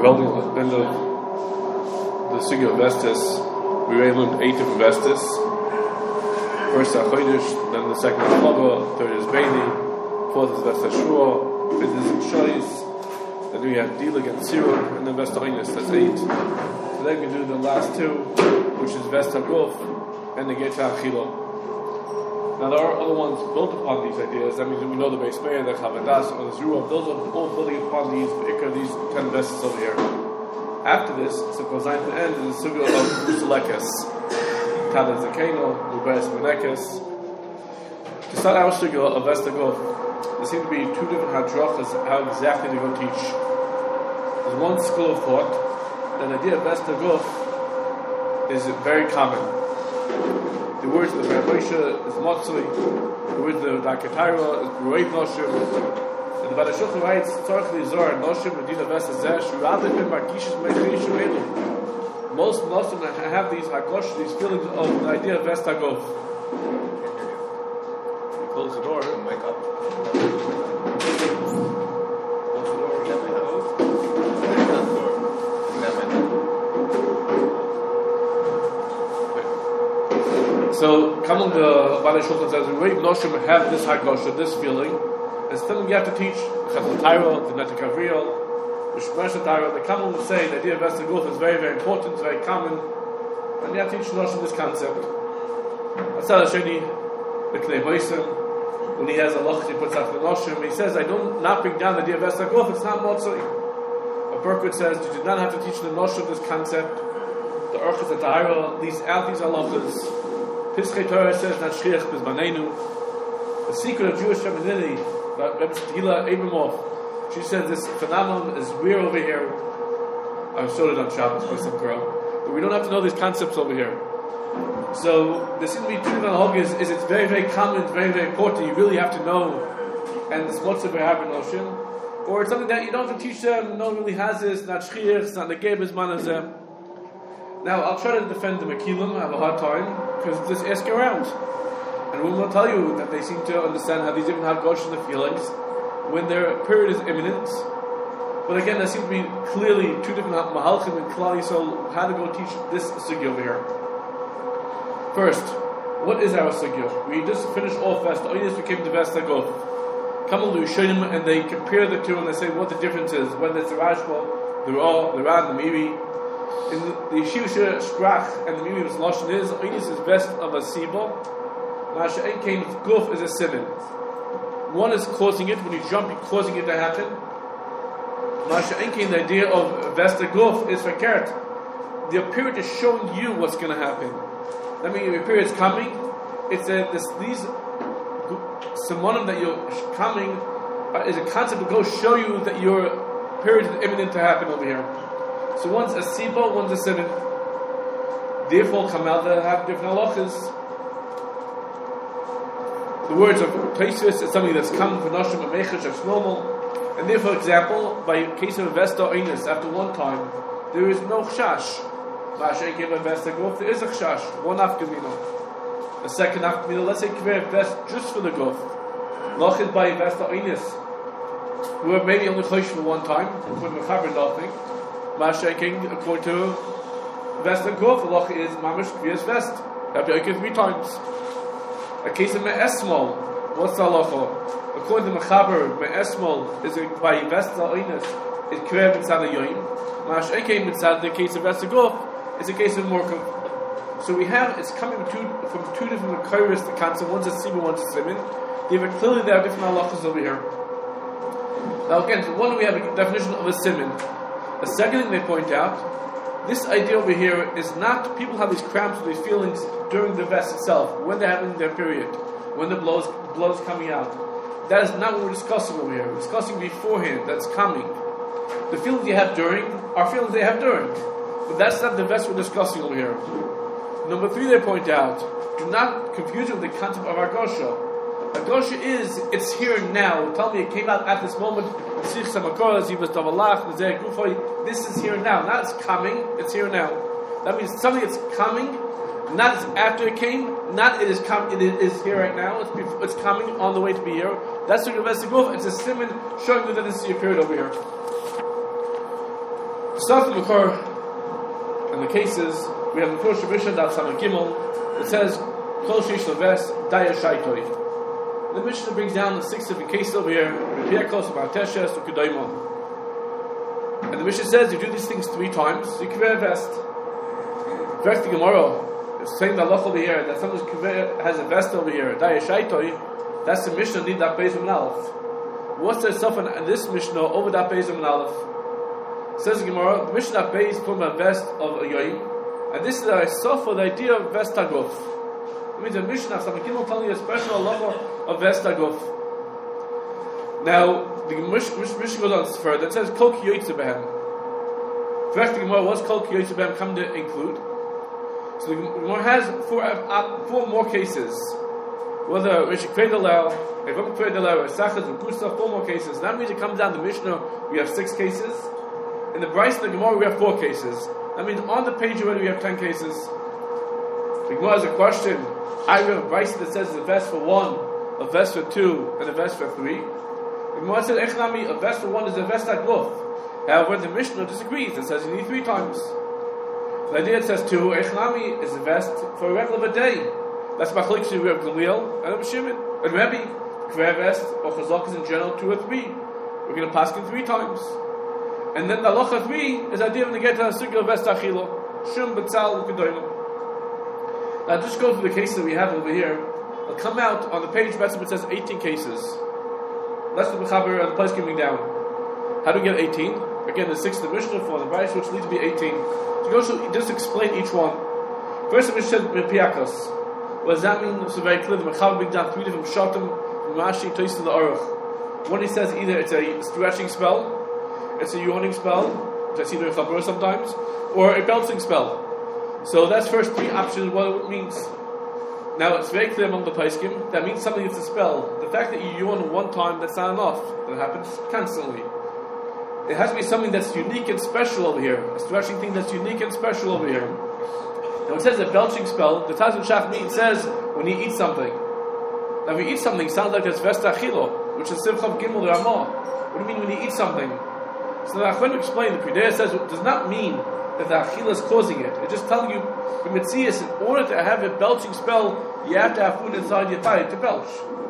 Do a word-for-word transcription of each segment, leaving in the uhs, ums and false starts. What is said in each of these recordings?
holding at the end of the Sugya of Vestis. We learned eight different Vestis. First is Chodesh, then the second is Chava, third is Beini, fourth is Vestas Shua, fifth is Shois, then we have Dila against Sirur, and then Vestas Oinus, that's eight. Today we do the last two, which is Vestas Guf and the Geta Achilo. Now there are other ones built upon these ideas. That means we know the Beis Meir, the Chavadas, or the Zruah. Those are all building upon these, these ten Vestas over here. After this, so it goes on to the end, is the Sugya of Usulekes. Tada Zakeno, Luberes Menekes. To start our Sugya of Vestas Guf, there seem to be two different hadrachas how exactly they're going to teach. There's one school of thought that the idea of Vestas Guf is very common. The words of the Moshe is Motzui, the words of the Dakataira is Ruev Noshim, and the Badashukh writes, Tzorch Lizor, Noshim, Medina Vestas Zeh, Shurabit Ben Markishis Mechishim Elu. Most Noshim have these Hakosh, these feelings of the idea of Vestas Guf. You close the door, and wake up. Close the door, get my nose. So, coming the Baalei Shulchan says, we Noshim have this Hagosha, this feeling, and still you have to teach the Chazal Taira, the Netik Avril, the Shmesh Taira. The Kamal will say the idea of Vestas Guf is very, very important, it's very common, and you have to teach Noshim this concept. Asal Hasheni, the Knei Boisim, when he has a loch, he puts out the Noshim, he says, I don't not bring down the idea of Vestas Guf, it's not Motzui. A Berkut says, you do not have to teach the Noshim this concept. The Urchas and Taira, these out these halachas. Pischei Torah says not shchiach bizmanenu. The secret of Jewish femininity, Rebbe Tehila Abramoff, she says this phenomenon is weird over here. I showed it on Shabbos by some girl, but we don't have to know these concepts over here. So there seems to be two different halachas. Is it's very very common, it's very very important. You really have to know, and it's what's the happen notion, or it's something that you don't have to teach them. No one really has this. Not shchiach, it's not negei bizmanazem. Now, I'll try to defend the Mekilim. I have a hard time, because just ask around. And we will tell you that they seem to understand how these different Hagosh and the feelings when their period is imminent. But again, there seems to be clearly two different Mahalchim and Klal Yisrael how to go teach this Sugya over here. First, what is our Sugya? We just finished off Vestas Oinus, we came to Vestas Guf. Kamal Lushanim, and they compare the two and they say what the difference is, whether it's the Rashba, the Ra, the Rad, the Miri. In the, the Yeshiva Sprach and the Mimi's Lashon is Oinus is best of a Sibo. Masha Enkein Guf is a Simin. One is causing it, when you jump, you're causing it to happen. Masha Enkein, the idea of Vestas Guf is Fakert. The period is showing you what's going to happen. That means your period is coming. It's a, this, these Simonim that you're coming uh, is a concept that goes show you that your period is imminent to happen over here. So one's a Sibo, one's a Simin. Therefore, come out that have different halachas. The words of Tosfos is something that's come from Noshim and Mechash, that's normal. And therefore, for example, by case of Vestas Oinus, after one time, there is no Chash. Masha gave a Vestas Guf, there is a Chash, one Afkamino. The second Afkamino, let's say Kver Vest just for the Guf. Lochid by Vestas Oinus, who are maybe only Chosh for one time, for the Mechaber nothing. Masha King, according to Vestas Guf, the Loch is Mamish Kvias Vest. That be okay three times. A case of Me'esmol, what's the halacha? According to Mechaber, Me'esmol is by Vestas Oinus, is Kver Mitzad Yoyim. Mash Eke Mitzad, the case of Vestas Guf, is a case of Morkav. So we have, it's coming from two, from two different Mekoros, the concept, one's a Siman, one's a Siman. They have clearly there are different halachas over here. Now again, so one we have a definition of a Siman. The second thing they point out, this idea over here is not, people have these cramps, these feelings during the vest itself, when they're having their period, when the blood is coming out. That is not what we're discussing over here. We're discussing beforehand, that's coming. The feelings you have during are feelings they have during. But that's not the vest we're discussing over here. Number three, they point out, do not confuse it with the concept of Argosha. Argosha is, it's here now. Tell me it came out at this moment. This is here now. Not it's coming, it's here now. That means something that's coming, not it's after it came, not it is com- it is here right now, it's, before, it's coming on the way to be here. That's the Vestas Guf. It's a simon showing you that this is your period over here. Start the Makor in the cases, we have the Makor Shabishan Daf Samach Gimel. It says, Kol Sheish Leves, Daya Shaitoi. The Mishnah brings down the six different cases over here, Repiakos, Marteshes, Ukudaimo. And the Mishnah says, you do these things three times, you can wear a vest. First the Gemara is saying the Allah over here, that someone has a vest over here, Daya Shaitoi, that's the Mishnah, need that Beis U'Men Aleph. What's the stuff in this Mishnah over that Beis U'Men Aleph? Says the Gemara, the Mishnah Beis from a vest of a yoim, and this is a sofa, the idea of vest taguf. It means a Mishnah, some Gimel telling you a special halacha of vest taguf. Now, the Mishnah goes on further. It says kol ki yoytze behem. First, the Gemara, what's kol ki yoytze behem come to include? So the Gemara has four, uh, four more cases. Whether Rishik Kvedalel, Evam Kvedalel, or Sachas, or Gusa, four more cases. That means it comes down to Mishnah, we have six cases. In the Bryce and the Gemara, we have four cases. That means on the page already we have ten cases. The Gemara has a question. I have a Bryce that says a vest for one, a vest for two, and a vest for three. The Gemara says, Echnami, a vest for one is a vest at both. However, the Mishnah disagrees. It says you need three times. The idea it says two, Echnami is a vest for a regular day. That's Machlik Shiri of Gamliel and of Shimon. And Rebbe, Kver vest or Chazak is in general two or three. We're going to pass in three times. And then the halacha three is the idea of the get to a sugya vest achilo, shum betzal ukedoyim. Now just go through the cases that we have over here. It'll come out on the page. It says eighteen cases. That's the mechaber and the place giving down. How do we get eighteen? Again, the sixth the Mishnah for the Bryce, which needs to be eighteen. So go to just explain each one. First, the Mishnah says piakos. What does that mean? So very clear. The mechaber brings down three different shatim from Rashi to the Aruch. One he says either it's a stretching spell. It's a yawning spell, which I see in Chabur sometimes, or a belching spell. So that's first three options, what it means. Now it's very clear among the Paiskim, that means something is a spell. The fact that you yawn one time, that's not enough. That happens constantly. It has to be something that's unique and special over here. A stretching thing that's unique and special over here. Now it says a belching spell, the Taz and Shach says when you eat something. Now if you eat something, it sounds like it's Vesta Achilo, which is Simchav Gimel Ramah. What do you mean when you eat something? So the Achron explained, the Pridea says it does not mean that the Achila is causing it. It's just telling you, the Metzias, in order to have a belching spell, you have to have food inside your thigh to belch.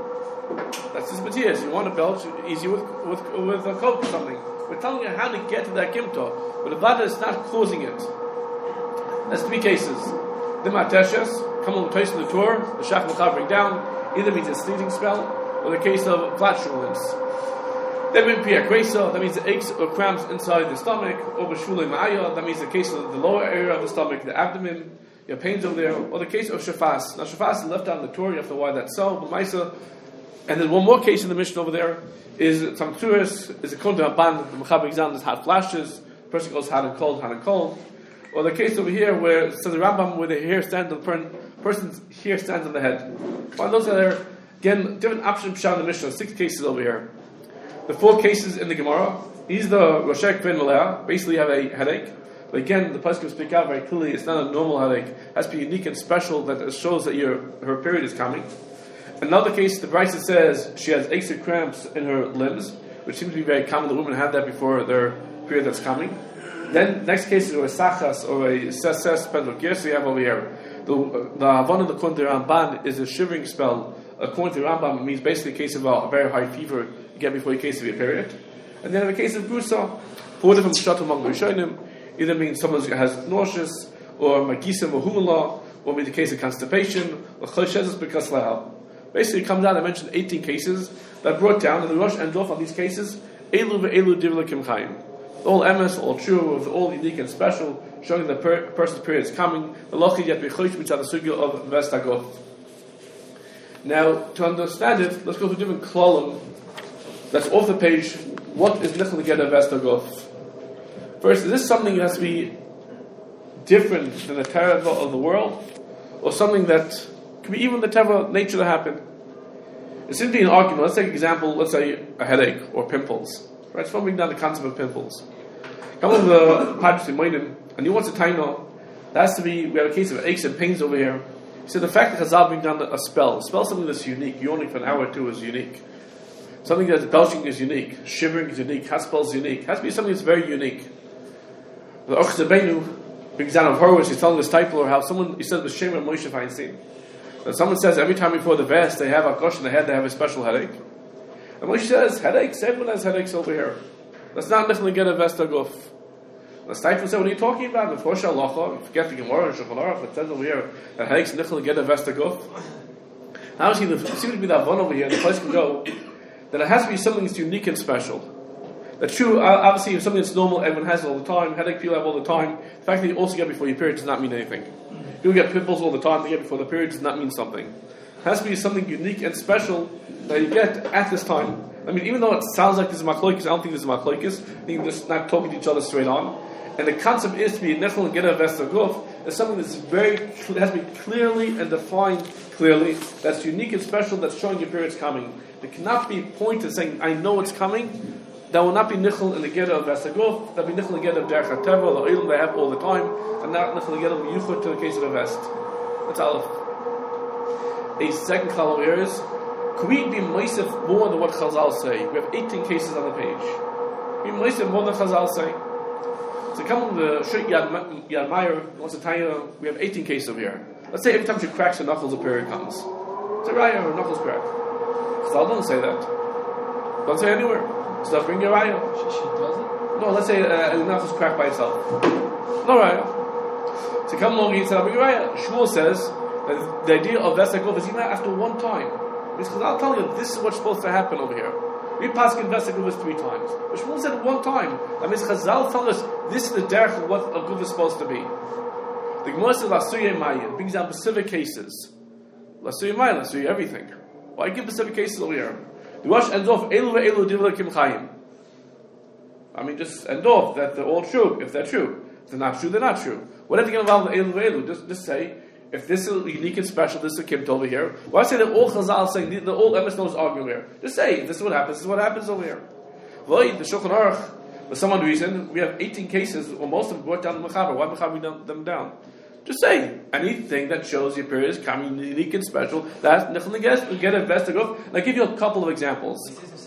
That's just Metzias. You want to belch, easy with with, with a coke or something. We're telling you how to get to that Kimto, but the Vada is not causing it. That's three cases. The Mateshes, come on the place in the Torah, the Shach Mechab bring down, either means a sneezing spell, or the case of flatulence. That means piakresa, that means the aches or cramps inside the stomach, or b'shulei ma'aya, that means the case of the lower area of the stomach, the abdomen, your pains over there, or the case of shafas. Now shafas is left out in the Torah, you have to why that's so, but Maisa. And then one more case in the Mishnah over there is some tzuris, is a kontra ban, the mechaber exam is hot flashes, the person goes hot and cold, hot and cold. Or the case over here where it says the Rambam where the hair stands on the per- person's hair stands on the head. Find those are there. Again, different options in the Mishnah, six cases over here. The four cases in the Gemara, he's the Roshek Ben Malaya, basically have a headache. But again, the Pasuk speak out very clearly, it's not a normal headache. It has to be unique and special that shows that your her period is coming. Another case, the Brisa says she has aches or cramps in her limbs, which seems to be very common. The women have that before their period that's coming. Then, next case is a Sachas or a Seses Pendokir, so you have over here. The the Havana of the Kon Ramban is a shivering spell. According to Rambam, it means basically a case of a very high fever you get before a case of your period. And then in the case of Gusa, four different Pshat among the Rishonim, either means someone has nauseous, or Magisim or Humala, or maybe the case of constipation, or Choshezus because Lahal. Basically, it comes out, I mentioned eighteen cases that brought down, and the Rosh ends off on these cases, Elu ve'elu divla kim chayim. All emes, all true, all unique and special, showing the per- person's period is coming. The lochi yet bechosh mitzad the sugya of vestagof. Now, to understand it, let's go to a different kolumn that's off the page. What is nichel get a vestagof? First, is this something that has to be different than the teva of the world, or something that could be even the teva nature that happened? It seems to be an argument. Let's take an example. Let's say a headache or pimples. Right, it's following down the concept of pimples. Come on the Padre Simonim, and he wants to taino. That has to be. We have a case of aches and pains over here. So the fact that Chazal brings down a spell, a spell something that's unique, yawning for an hour or two is unique. Something that's belching is unique, shivering is unique, haspel is unique. It has to be something that's very unique. The Ochs Rabbeinu brings down of Horowitz, he's telling this title or how someone, he said the Shem of Moshe Feinstein, that someone says every time before the vest they have a gosh in the head, they have a special headache. And Moshe says, headaches, everyone has headaches over here. That's not nothing to get a vest aguf. The Steipler said, what are you talking about? The Fosh Halacha, you forget the Gemara and Shulchan Aruch, it says over here that headaches nichel to get a vest aguf. Now see, there seems to be that one over here, the place can go, that it has to be something that's unique and special. That's true, obviously, if something that's normal, everyone has it all the time, headache people have all the time. The fact that you also get before your period does not mean anything. People get pimples all the time, they get before the period does not mean something. It has to be something unique and special that you get at this time. I mean, even though it sounds like this is machlokes, I don't think this is machlokes. I think they're just not talking to each other straight on. And the concept is to be nechel and get a vest of guf is something that's very, it has to be clearly and defined clearly, that's unique and special, that's showing your period's coming. There cannot be pointed saying, I know it's coming. That will not be nichel in the get of vest of guf, that will be nichel in the get of derech hateva, the oilim they have all the time, and not nichel in the get of yuchot to the case of a vest. That's Aleph. A second column here is, could we be moisef more than what Chazal say? We have eighteen cases on the page. Be moisef more than Chazal say. So come on the Shrit Yad, Yad Meyer, wants to tell you, we have eighteen cases over here. Let's say every time she cracks her knuckles, a period comes. It's a raya, her knuckles crack. Chazal doesn't say that. Don't say anywhere. So does bring your raya. She, she doesn't? No, let's say uh, a knuckles crack by itself. No raya. So come along and say, bring your raya. Shmuel says that the idea of Vesakov is even after one time. Because Chazal telling you this is what's supposed to happen over here. We pass invested Guvas three times. But Shmuel said it one time. That means Chazal telling us this is the derech of what a Guv is supposed to be. The Gemara says Lasuye Maya brings down specific cases. Lasuye Maya, Lasuye everything. Why give specific cases over here? The Rosh ends off Elu ve'elu divla kim chayim. I mean, just end off that they're all true. If they're true, if they're not true, they're not true. Whatever you get involved with Elu ve'elu, just just say. If this is unique and special, this is a kibbut over here. Why say that all Chazal saying the all M S knows arguing here? Just say this is what happens. This is what happens over here. Well, the Shulchan Aruch, for some odd reason, we have eighteen cases, or most of them brought down the Mechaber. Why Mechaber them down? Just say anything that shows your period is coming unique and special. That's nechel neges. We get a vest to go. I'll give you a couple of examples.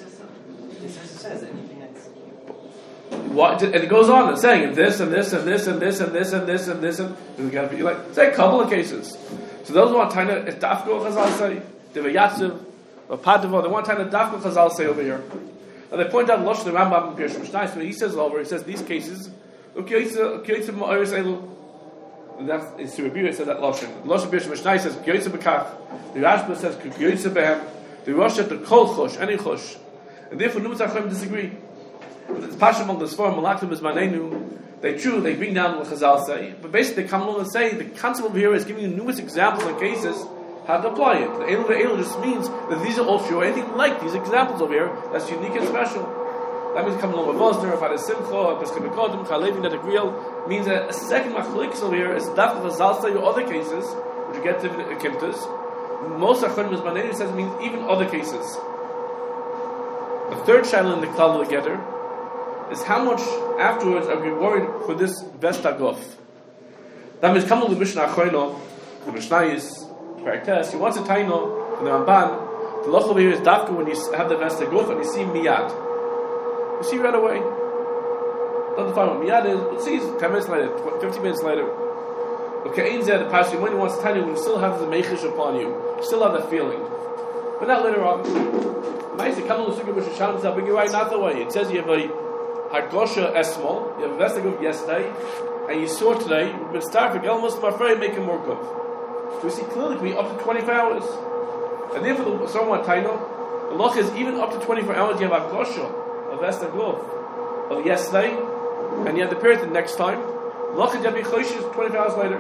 What, and it goes on and saying this and this and this and this and this and this and this and we got to be like say a couple of cases. So those who want to it's dafko Chazal say they were Yatziv or Padova. They want to dafko Chazal say over here. And they point out Losh the Rambam and Pirush Mishnayos when he says over he says these cases ukiyitza ukiyitza ma'oris elu. And that's in Surabira says that Losh. Losh Pirush Mishnayos says ukiyitza bekach. The Rashba says ukiyitza behem. The Rosh at the kol chosh any chosh. And therefore Numas Achim disagree. It's passion among the Sforim, Malachim is Manenu. They true, they bring down what Chazal say, but basically they come along and say the concept over here is giving you numerous examples and cases how to apply it. The Elu Ve'elu just means that these are all true. Anything like these examples over here that's unique and special. That means come along with Vosner, Fada Simcha, Peskim Kodim, Chalevi Nedagriel, means that a second Machliks over here is Daf Chazal say or other cases, which you get to Kimtas. Most Achronim is Manenu says means even other cases. The third channel in the Klal together is how much afterwards are we worried for this vest aguf. That means come on the Mishnah Achrono, the Mishnayos, Paraktes. He wants a taino from the Ramban. The loch over here is dafka when you have the vest aguf and you see miyad. You see right away. Doesn't find what miyad is. But see ten minutes later, fifteen minutes later. Okay, in there the pastor when he wants a taino, when you still have the mechish upon you, you still have that feeling, but not later on. Nice. Come on the Sukkah Mishnah Shalom. I'll bring you right not the way. It says you have a Hargosha Esmol, you have a vest aguf yesterday, and you saw today, you've been starving, almost afraid make him more good. So we see clearly it can be up to twenty-four hours. And therefore, someone taino, the loch is even up to twenty-four hours, you have Hargosha, a vest aguf of yesterday, and you have the period the next time. Loch is Yabi Chosh twenty-four hours later.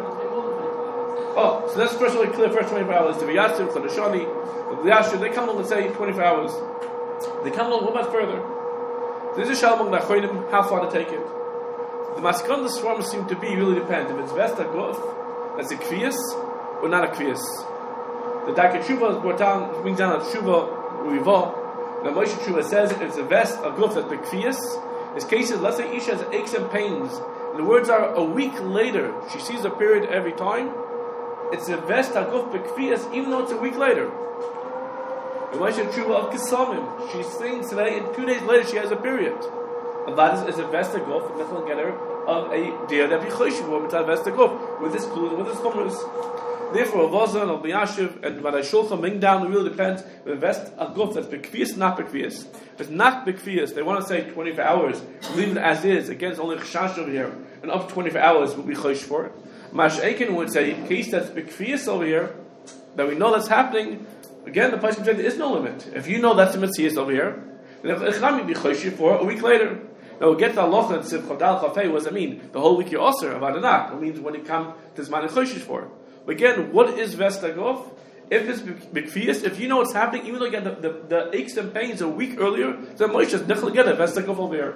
Oh, so that's first really clear, first twenty-four hours. The V'yatziv, the Neshani, the V'yashu, they come along and say twenty-four hours. They come along a little bit further. There's a shalom nachronim how far to take it. The maskon the swarm seem to be really depend if it's vest aguf that's a kviyas or not a kviyas. The Darkei Tshuva is brought down brings down a tshuva riva. Now Moshe Tshuva says if it's a vest aguf that's the kviyas. His case is let's say Isha has aches and pains. And the words are a week later she sees a period every time. It's a vest aguf bekviyas even though it's a week later. The Moshe Tshuva of Kisamim, she's saying today, and two days later she has a period. And that is, is a vestaguf, and Nichel Getter of a deer that be choishiv with a vestaguf, with this clue, with this chumras. Therefore, Avazan, Al Biyashiv, and when I shulchan bring down, it really depends. We invest a guf that's bekvias, not bekvias. If it's not bekvias, they want to say twenty-four hours, leave it as is. Again, it's only chashash over here, and up to twenty-four hours will be choish for it. Mash Eiken would say, case that's bekvias over here, that we know that's happening. Again, the place can say there is no limit. If you know that's the mitzvah over here, then if echnami be choish for a week later. Now we'll get to Allah and Sif Chodal Chafei. What does it mean? The whole week you're osir about it not. It means when you come to Zman Choshish for it. Again, what is vestagov? If it's bikfias, if you know what's happening, even though you get the, the, the aches and pains a week earlier, then Moshe is nichel get a vestagov over here.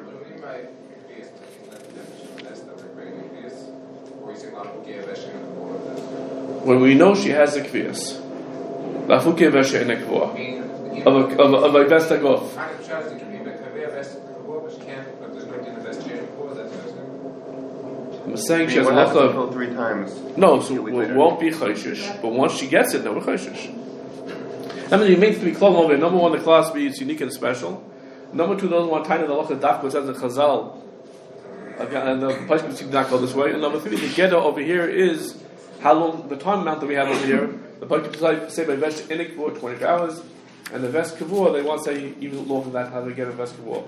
When we know she has a kvias, lafuke veshe nekvoa of a of a, of a vestagov. I'm saying she has a halacha three times. No, so it won't be chayshish. But once she gets it, then we're chayshish. I mean, you make three klom over. Number one, the class B is unique and special. Number two, those one tiny the halacha daf says the chazal. Again, and the place did not go this way. And number three, the geda over here is how long the time amount that we have over here. The place say by vesh inik for twenty-four hours, and the vest kavur they want to say even longer than that how they get a vest kavur.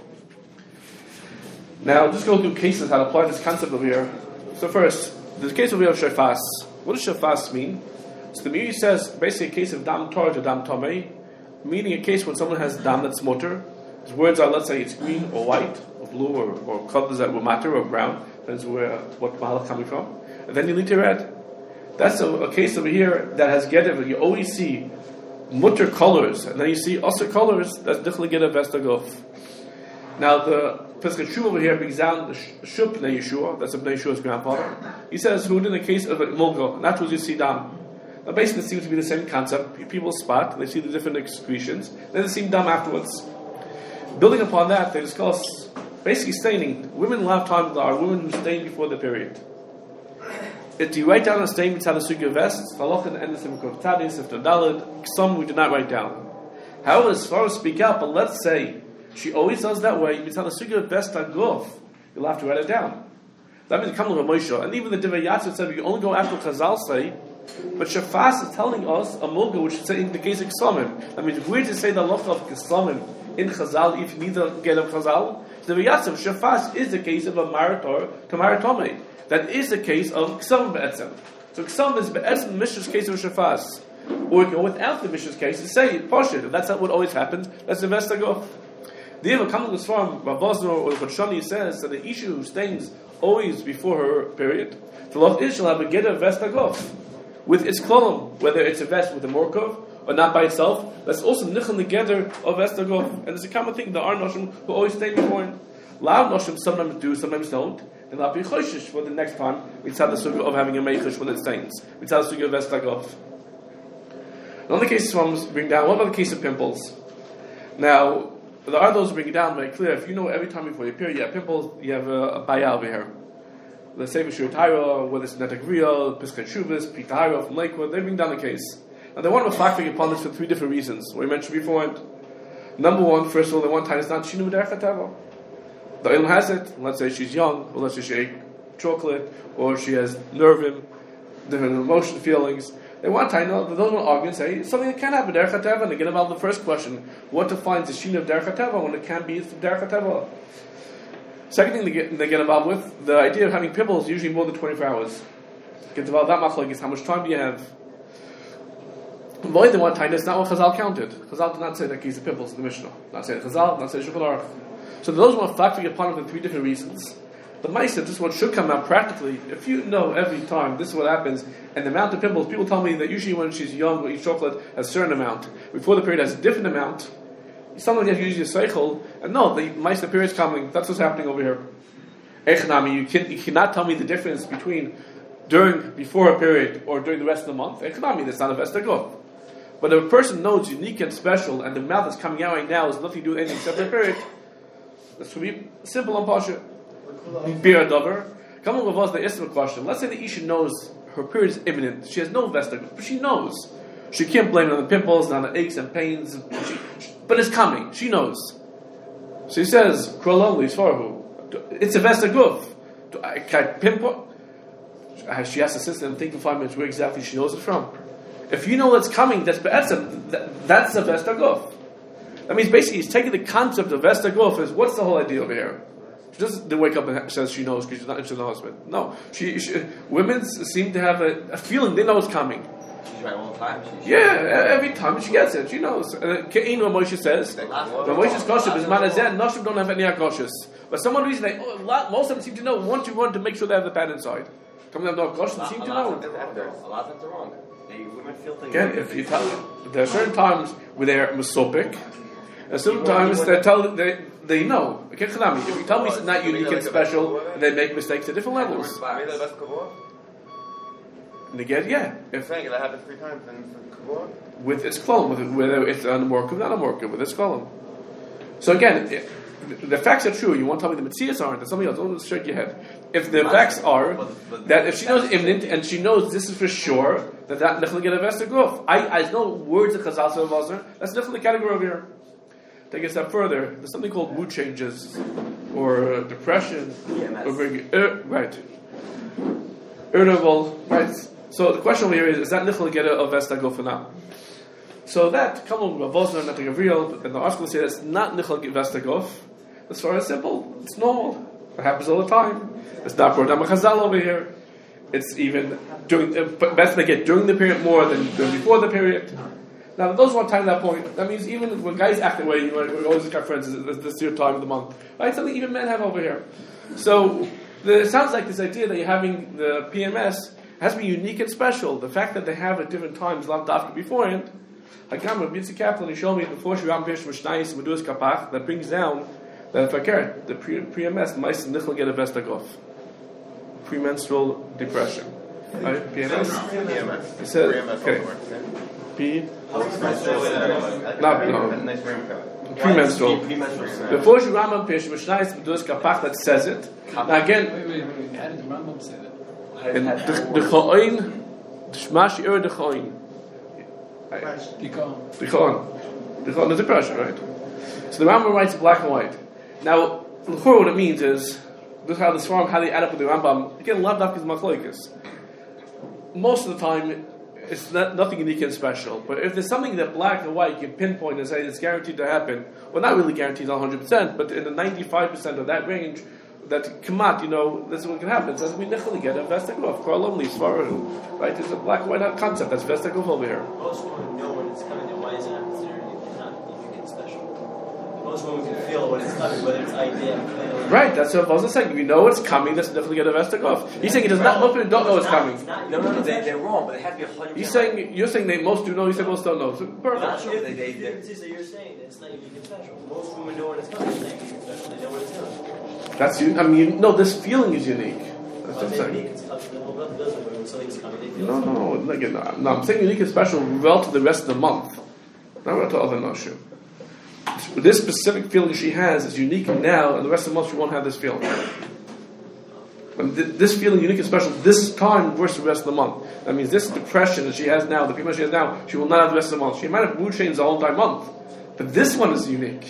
Now, just go through cases how to apply this concept over here. So first, there's a case over here of shafas. What does shafas mean? So the Meiri says, basically a case of dam tor to dam tomei, meaning a case when someone has dam that's motor. His words are, let's say it's green or white, or blue, or, or colors that were matter, or brown. Depends where, what mahal coming from. And then you lead to red. That's a, a case over here that has gedev. You always see mutter colors, and then you see usher colors, that's definitely gedev vestagov. Now the Pesach Shuv over here brings down the Shub Bnei Yeshua, that's Bnei Yeshua's grandfather. He says, who in the case of a Mulgo, not who's you see dam. Now basically it seems to be the same concept. People spot, they see the different excretions, then they see dam afterwards. Building upon that, they discuss, basically staining. Women lifetime are women who stain before the period. If you write down a stain inside the Sugya vest, Halach and the end of Simukov Tadis, if Dalid, some we do not write down. However, as far as speak out, but let's say, she always does that way. You tell the sugya vest aguf, you'll have to write it down. That means come with a Moshe. And even the Divrei Yatzir said we only go after Chazal say, but Shafas is telling us a mulga which is in the case of Ksamim. That means where to say the law of Ksamim in Chazal if you need to get of Chazal? Divrei Yatzir Shafas is the case of a Marator to Maratome. That is the case of Ksamim Be'etzem. So Ksamim is Be'etzem Mishra's case of Shafas. Or you go without the Mishra's case to say Poshit. If that's not what always happens, let's invest aguf. The Eva coming this from Rav Vosner or Chotshani says that the issue who stains always before her period, the law is she'll have a geda vest aguf with its kolum, whether it's a vest with a morkov or not by itself. That's also nichel negeder of vest aguf, and it's a common thing. There are noshim who always stain before. Loud noshim sometimes do, sometimes don't, and that'll be choshish for the next time. We tell the suga of having a meichish when it stains. We tell the suga of vest aguf. Another case from bring down. What about the case of pimples? Now. There are those who bring it down very clear. If you know every time before your period you have pimples, you have a, a bayah over here. Let's say Mishur Taira, whether it's Netek Real, Piskat Shuvas, Pitahira from Lakewood, they bring down the case. Now they want to reflect upon this for three different reasons. We mentioned before. Number one, first of all, they want time it's not Shinu Derech HaTeva. The Ilm has it. Let's say she's young, or let's say she ate chocolate, or she has nervim, different emotion feelings. They want to know, those want to argue and say something that can happen derech hateva, and they get about the first question: what defines the shina of derech hateva when it can be derech hateva? Second thing they get they get involved with the idea of having pimples usually more than twenty-four hours. Get involved that machlok is how much time do you have? Why they want time? That's not what Chazal counted. Chazal did not say that case of pimples in the Mishnah. Not say Chazal, not say Shulchan Aruch. So those want to factor upon it for three different reasons. The Ma'aseh, this is what should come out practically. If you know every time this is what happens, and the amount of pimples, people tell me that usually when she's young or eats chocolate has a certain amount. Before the period has a different amount. Someone has usually a seichel, and no, the Ma'aseh period is coming. That's what's happening over here. Echnami, you, can, you cannot tell me the difference between during, before a period, or during the rest of the month. Echnami, that's not a vestagov. But if a person knows unique and special, and the amount that's coming out right now is nothing to do with anything except the period, that's to be simple and pasha. Bir dover. Come on with us the Isma question. Let's say the Isha knows her period is imminent. She has no vestagov, but she knows. She can't blame it on the pimples, not on the aches and pains. She, she, but it's coming. She knows. So he says, Krololi Svarhu. It's a vesta guf. I can't pinpoint. She has to sit and think in five minutes where exactly she knows it from. If you know what's coming, that's be'etzem. That, that's a vesta guf. That means basically he's taking the concept of vesta guf as what's the whole idea over here? She doesn't wake up and says she knows because she's not interested in the husband. No, she, she women seem to have a, a feeling they know it's coming. She's right all the time. She's yeah, every time she gets it, she knows. Ke'in what Moshe says. But Moshe's kosher is manazeh. Noshim don't have any kosher. But some reason they, oh, lot, most of them seem to know. Once you want to make sure they have the pad inside. Some of them don't kosher seem to know. A lot of them are wrong. They, women feel things. Again, if you tell them, there are certain times where they're mesopik, and sometimes they tell they they know. If you tell me it's not unique and special, and they make mistakes at different levels. And they get yeah. If saying it happens three times with its column, with whether it's an morkav, not a morkav, with its column. So again, it, the facts are true. You won't tell me the mitzias aren't. That's something else. Don't shake your head. If the facts are that if she knows imminent and she knows this is for sure that that nechel get a vesta guf. I I know words of Chazal Vazer. That's nechel the category over here. Take it a step further. There's something called mood changes or depression. Or very, uh, right. Irritable. Right. So the question over here is: is that nechel get a vesta guf or not? So that Kamon Ravosner not Gabriel and the article says it's not nichal vesta guf. As far as simple, it's normal. It happens all the time. It's not brought down by Chazal over here. It's even during uh, best they get during the period more than, than before the period. Now, those who want time at that point, that means even when guys act that way, you know, we always got friends. This, this is your time of the month, right? Something even men have over here. So the, it sounds like this idea that you're having the P M S has to be unique and special. The fact that they have at different times, not dafka beforehand. Hakam Rabbi Yitzchak Kaplan, he showed me before Shiram Pish Mishnayis Meduas Kapach that brings down that fakir the pre M S mice nichel get a vesta guf, premenstrual depression, right? P M S. He said, okay. P. Not no. Premenstrual. Before Shiram Pish Mishnayis Meduas Kapach that says it. Now again, wait, wait, wait. How did the Rambam say that? In the Chaoin, the Shmash Ir the Chaoin. Dichon. Dichon. Dichon is depression, right? So the Rambam writes black and white. Now, l'chor, what it means is, look how the Svarim, how they add up with the Rambam. Again, lav dafka is machlokes. Most of the time, it's not, nothing unique and special. But if there's something that black and white you can pinpoint and say it's guaranteed to happen, well, not really guaranteed one hundred percent, but in the ninety-five percent of that range, that kamat, you know, this is what can happen. It says we nichel get a vestegov, koralomli, svarim, right? There's a black and white concept. That's vestegov over here. Most women know when it's coming. Then why is it not considered not unique and special? Most women can feel when it's coming, whether it's idea. Right. That's what I was saying. If you know it's coming, that's nichel get a vestegov. He's saying he does not. Most people don't know it's coming. No, no, no. They, they're wrong, but they have to be one hundred percent. He's saying you're saying they most do know. He said most don't know. So perfect. Not sure. They, they, they, they, you're saying it's not unique and special. Most women know when it's coming. It's not unique and special. They know when it's coming. That's you. I mean, you, no. This feeling is unique. That's what I'm saying. No, no, no. Again, no, no. I'm saying unique and special relative to the rest of the month, not relative to other noshim. This specific feeling she has is unique now, and the rest of the month she won't have this feeling. And th- this feeling unique and special this time versus the rest of the month. That means this depression that she has now, the people she has now, she will not have the rest of the month. She might have mood changes the whole entire month, but this one is unique.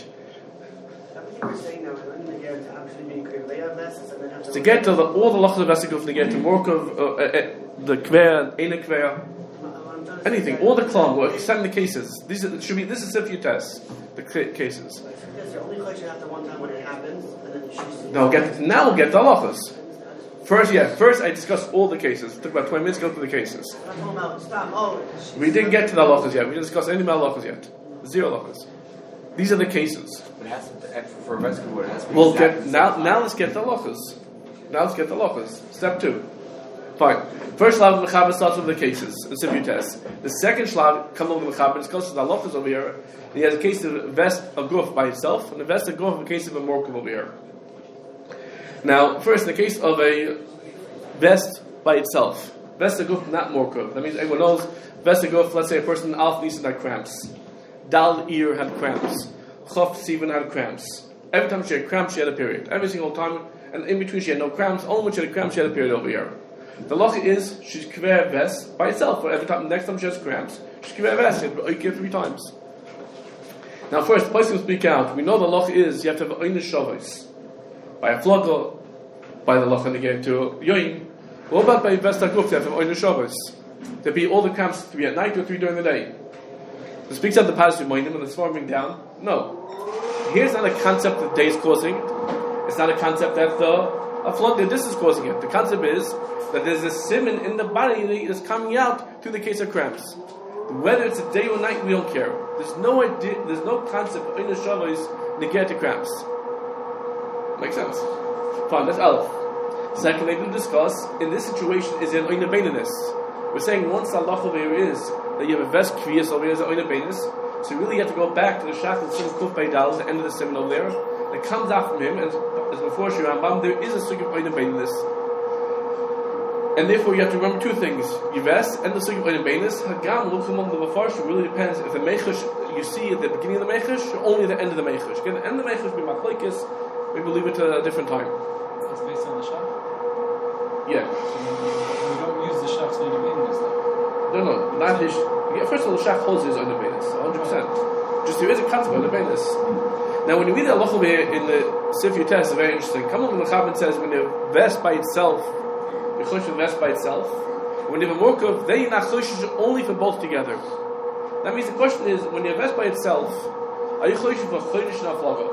To get to the, all the lachas of Vesikuf, to get to Morkov, uh, uh, the Kver, Ene Kver, anything, all the Klam, or except the cases. These are, should be, this is if you test the cases. No, get, now we'll get the lachas. First, yeah, first I discussed all the cases. It took about twenty minutes to go through the cases. We didn't get to the lachas yet. We didn't discuss any more lachas yet. Zero lachas. These are the cases. It has to, for Vesikuf, it has to be We'll get, now, now let's get the lachas. Now let's get the lachas. Step two. Fine. First shlav of mechaber starts with the cases, the simple test. The second shlav comes over the mechaber. It's close to the lachas over here. He has a case of vest a guf by itself, and a vest a guf a case of a morkav over here. Now, first, in the case of a vest by itself, vest a guf not morkav. That means everyone knows vest a guf. Let's say a person alf nisan had cramps, dal ear had cramps, chof sivan had cramps. Every time she had cramps, she had a period. Every single time. And in between she had no cramps, only when she had a cramp she had a period over here. The lacha is she's kver vest by itself, but every time next time she has cramps, she's kver vest, she has to three times. Now first, place to speak out, we know the lacha is you have to have oynish shavos. by a flogo, by the locha negate to yoin. What about by vesta gufta from oin Shabbos? To be all the camps to be at night or to be during the day. It speaks of the positive moinim and the swarming down. No, here's not a concept that the day is causing. It's not a concept that the a flood that this is causing it. The concept is that there's a simon in the body that is coming out through the case of cramps. Whether it's a day or night, we don't care. There's no idea. There's no concept of oin Shabbos negate to cramps. Makes sense? Fine. That's Aleph. Second, they do discuss in this situation is an oin beininus. We're saying once Allah over here is that you have a vest kviyas over here as an oin beininus. So you really have to go back to the shach and sim kuf beidal, the end of the simon over there. It comes out from him, and as before Shirambam, there is a sugya of oin beininus. And therefore, you have to remember two things: Yves and the sugya of oin beininus. Hagam luchum on the befarish really depends if the mechush you see at the beginning of the mechush or only at the end of the mechush. Again, the end of the mechush be machlekes. Maybe leave it to a different time. It's based on the shach. Yeah. So we don't use the shach's oin beininus though. No, no, not his. Yeah, first of all, the shach holds his oin beininus, one hundred percent. Just there is a concept of oin beininus. Now, when you read the halacha over here in the Sifri test, it's very interesting. Come on, the Mechaber says when the vest by itself. The chosh of vest by itself. When you have a morkav, then you're not chosh only for both together. That means the question is, when you have vest by itself, are you chosh for chodesh and aflaga?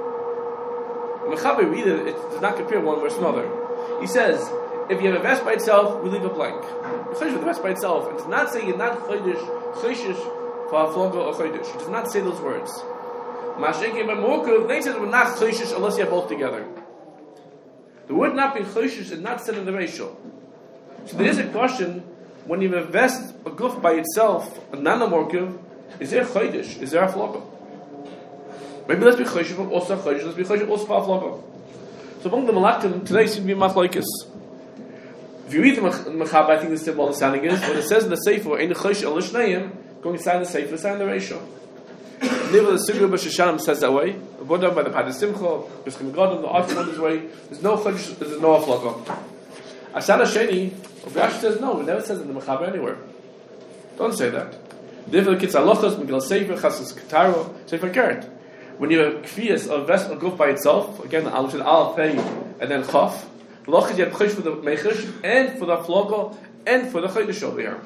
The Mechaber read it, it does not compare one versus another. He says, if you have a vest by itself, we leave it blank. You're chosh for the vest by itself. It does not say you're not chodesh, chodesh for aflaga or chodesh. It does not say those words. Mashenke by morkav, then he says we're not chodesh unless you have both together. The word not being chodesh is not said in the ratio. So there is a question, when you invest a guf by itself, a nanomorkiv, is there chodesh? Is there a floga? Maybe let's be chodesh, but also chodesh, let's be chodesh, also for a floga. So among the malakim, today seem to be machlokes. If you read the Mechaber, I think the simple understanding is, when it says in the Sefer, ein chodesh al l'shneim, going inside the Sefer, inside the ratio. Never the Sugya B'Shashanim says that way. Brought down by the Padre Simcha, B'Skim Godom, the Archon on his way. There's no chodesh, there's no aflaga. Asad Hasheni, Rashi says no. It never says it in the Mechaber anywhere. Don't say that. Therefore, the Kitz Halachos, Megillah Sefer, Chasas Ketaro, Sefer Keret. When you have kfiyas of vest of guf by itself, again, I'll say Al Pei and then Chaf. The Lachid you have chodesh for the mechush and for the aflaga and for the chodesh over here.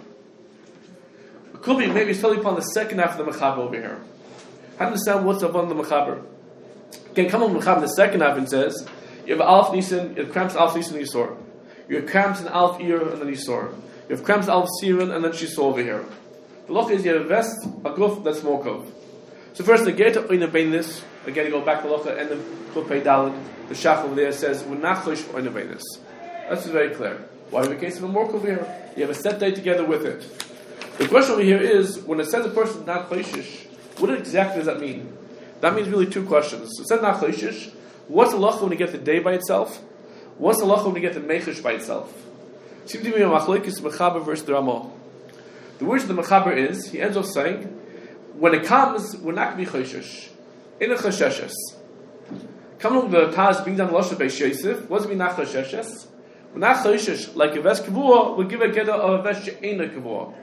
It could be maybe it's totally upon the second half of the Mechaber over here. How to understand what's up on the Mechaber? Again, come on the Mechaber in the second half and says you have Alf Nisan, you have cramps Alf Nisan Yisor. You have cramps in Alf Ir and then Yisor. You have cramps Alf Siren and then Shisor over here. The loch is you have a vest, a guf that's morkov. So first the get of oin beininus, again you go back to the locha and the guf pei daled. The shach over there says we're not chosh oin beininus. That's very clear. Why in the case of a morkov here, you have a set day together with it. The question over here is when it says a person is not choshish, what exactly does that mean? That means really two questions. So it says not choshish. What's the locha when you get the day by itself? What's the locha when you get the mechush by itself? It seems to be a machlokes Mechaber versus the Ramah. The words of the Mechaber is, he ends off saying, when it comes, we're not going to be choshish. In a chasheshes. Come along the Taz brings down the Lashon Beis Yosef. What does it mean not chasheshes? We're not choshish. Like a ves kavua, we'll give a geda of a ves she'ena kavua.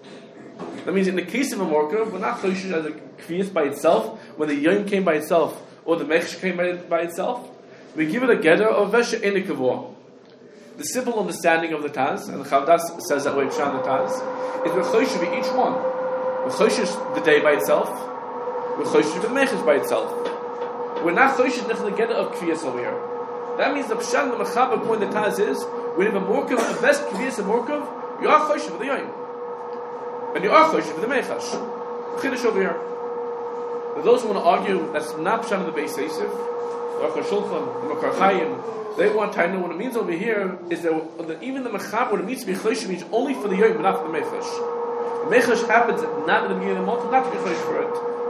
That means in the case of a morker, we're not choshish as a kviyas by itself, when the yom came by itself, or the mechush came by, by itself. We give it a geda of ves she'ena kavua. The simple understanding of the Taz, and the Chavdas says that way, Pshan the Taz, is we're choshish for each one. We're choshish the day by itself. We're choshish for the mechush by itself. We're not choshish the geda of kviyas over here. That means the Pshan, the Mechaber point the Taz is, when you have a morkav, the best kviyas of morkav, you are choshish for the yom. And you are choshish for the mechash. Chiddush over here. But those who want to argue that's not Pshan of the Beis Yosef, Aruch HaShulchan, the Makar Chayim, they want to know what it means over here is that even the Mechaber, what it means to be choshish means only for the yom, but not for the mechash. The mechash happens not at the beginning of the month, not to be choshish for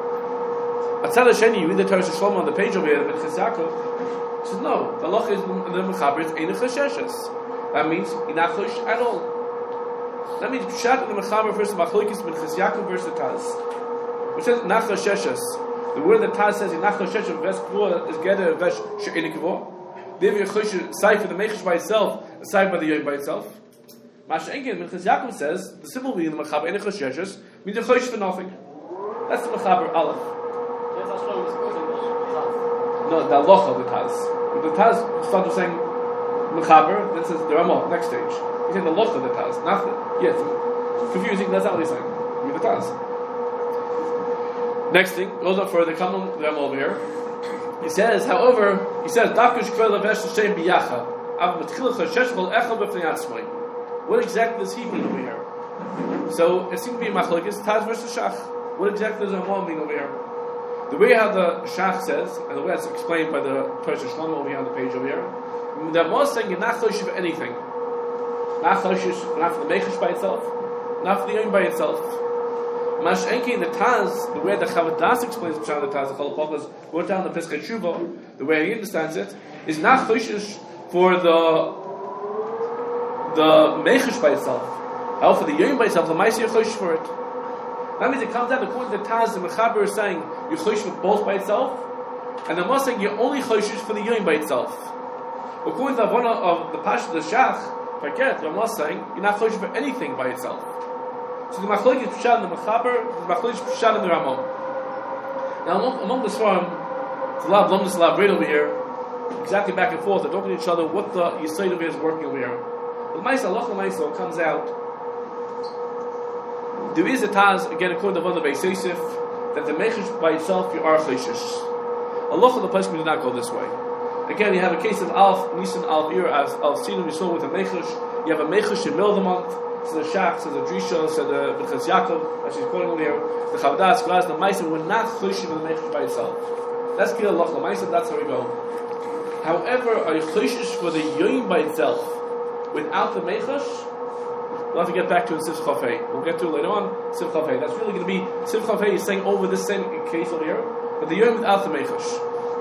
it. Atzad Hasheni, you read the Torah Shlomo on the page over here, the Minchas Yaakov, says no, the loch is the Mechaber is ein chasheshes. That means you're not choshish at all. That means Pshat in the Mechaber versus Machlokes Minchas Yaakov versus the Taz. Which says nach chasheshes. The word that Taz says in nach chasheshes ves kavua is geder ves she'ena kavua. There you chosh side for the mechush by itself, side by the yom by itself. Masha'enkin Minchas Yaakov says the simple meaning of the Mechaber ein chasheshes means you're chosh for nothing. That's the Mechaber Aleph. No, the halacha of the Taz. The Taz started saying Mechaber, then says the Ramah, next stage. He's saying the Loch of the Taz, not the, yes, confusing, that's not what he's saying. Read the Taz. Next thing, goes up further, come on the Ramah over here. He says, however, he says, Dafkush Kvel Levesh Shem Biyacha, Av Metchilcha Sheshchol Echel B'fnei Atzmai. What exactly does he mean over here? So, it seems to be Machlokes, Taz versus Shach. What exactly does Ramah mean over here? The way how the Shach says, and the way that's explained by the Torah Shlomo over here on the page over here, the Ramah is saying you're not choshev for anything. Not choshev, not for the Mechish by itself, not for the Yom by itself. Mash Enki in the Taz, the way the Chavadas explains the Pshat of the Taz, the Chalapachas, wrote down the Pesach Shuvah, the way he understands it, is not choshev for the the Mechish by itself. How for the Yom by itself, the Maisi choshev for it. That means it comes down according to the Taz, the Mechaber is saying you're choshev both by itself, and the Ramah saying you're only choshev for the Yom by itself. According to one of the Pasha the Shach, forget the Ramah saying you're not choshev for anything by itself. So the Machlokes Pshat and the Mechaber, the Machlokes Pshat and the Ramah. Now among, among the Svarim, there's a lot of lumdus, a lot of braid over here, exactly back and forth. They're talking to each other. What the Yisrael over here is working over here. But Maisa Allah Maisa comes out. There is a Taz again according to one of the Beis Yosef that the Mechish by itself you are choshesh. Allah the place do not go this way. Again, you have a case of Alf Nisan Alf Ir as Alf Sinum we saw with a Mechish. You have a Mechish in middle of the month. So the Shach, so the Drisha, so the B'chas Yaakov, as she's quoting over here, the Chavadas, Graz, the Meisim were not choshev in the Mechish by itself. That's clear Allah the Meisim. That's how we go. However, are you choshesh for the Yom by itself without the Mechish? We'll have to get back to in Sif Chafei. We'll get to it later on. Sif Chafei. That's really going to be Sif Chafei is saying over this same case over here, but the Yom without the Mechish.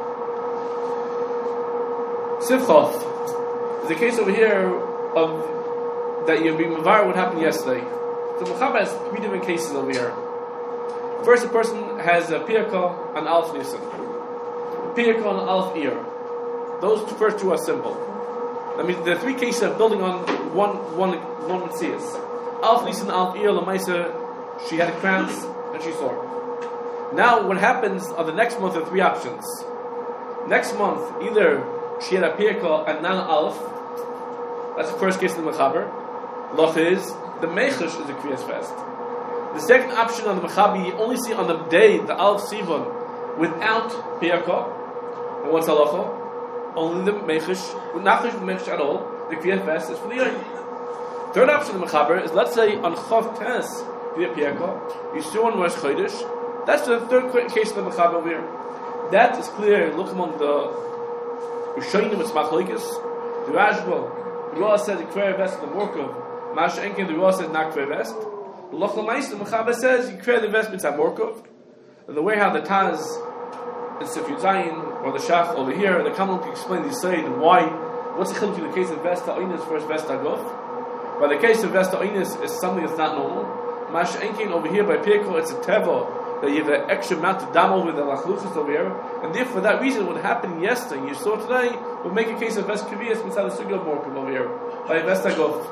Sif Chaf is a case over here of that you'll be mavar what happened yesterday. So Mechaber has three different cases over here. First, a person has a Pirka and Alf Nisan. Pirka and Alf Ir. Those two, first two are simple. I mean, the three cases are building on one one one Metzias. Alf Nisan, Alf Ir, Lamaisa, she had cramps and she saw. Now, what happens on the next month are three options. Next month, either she had a Pirka and now Alf. That's the first case in the Mechaber. Loch is the Mechish is a Kriyas fast. The second option on the Mechaber you only see on the day the Alf Sivan without Pirka. And what's halacha? Only the Mechish, not the Mechish at all. The Kriyas fast is for the Yom. Third option in the Mechaber is let's say on Chav Tes via Pirka you still on Rosh Chodesh. That's the third case of the Mechaber over here. That is clear. Look among the Rishonim it's Machlokes. The Rashba, the Rah said the Kver vest the Morkov. Mash Enkin, the Rah said not Kver vest. The Loch L'Mais, the Mechaber says you Kver the vest mitzvah Morkov. And the way how the Taz in Sif Yuzayin or the Shach over here, the Kamal can explain the say and why. What's the chiluk in the case of vest ha'onis versus vest ha'gof? By the case of vest ha'onis is something that's not normal. Mash Enkin over here by Pirko, it's a teva. That you have an extra amount of dam over the lachluchas over here, and therefore for that reason, what happened yesterday, you saw today, will make a case of vest kaviyas mitzad the sugya morkum over here by vest agov.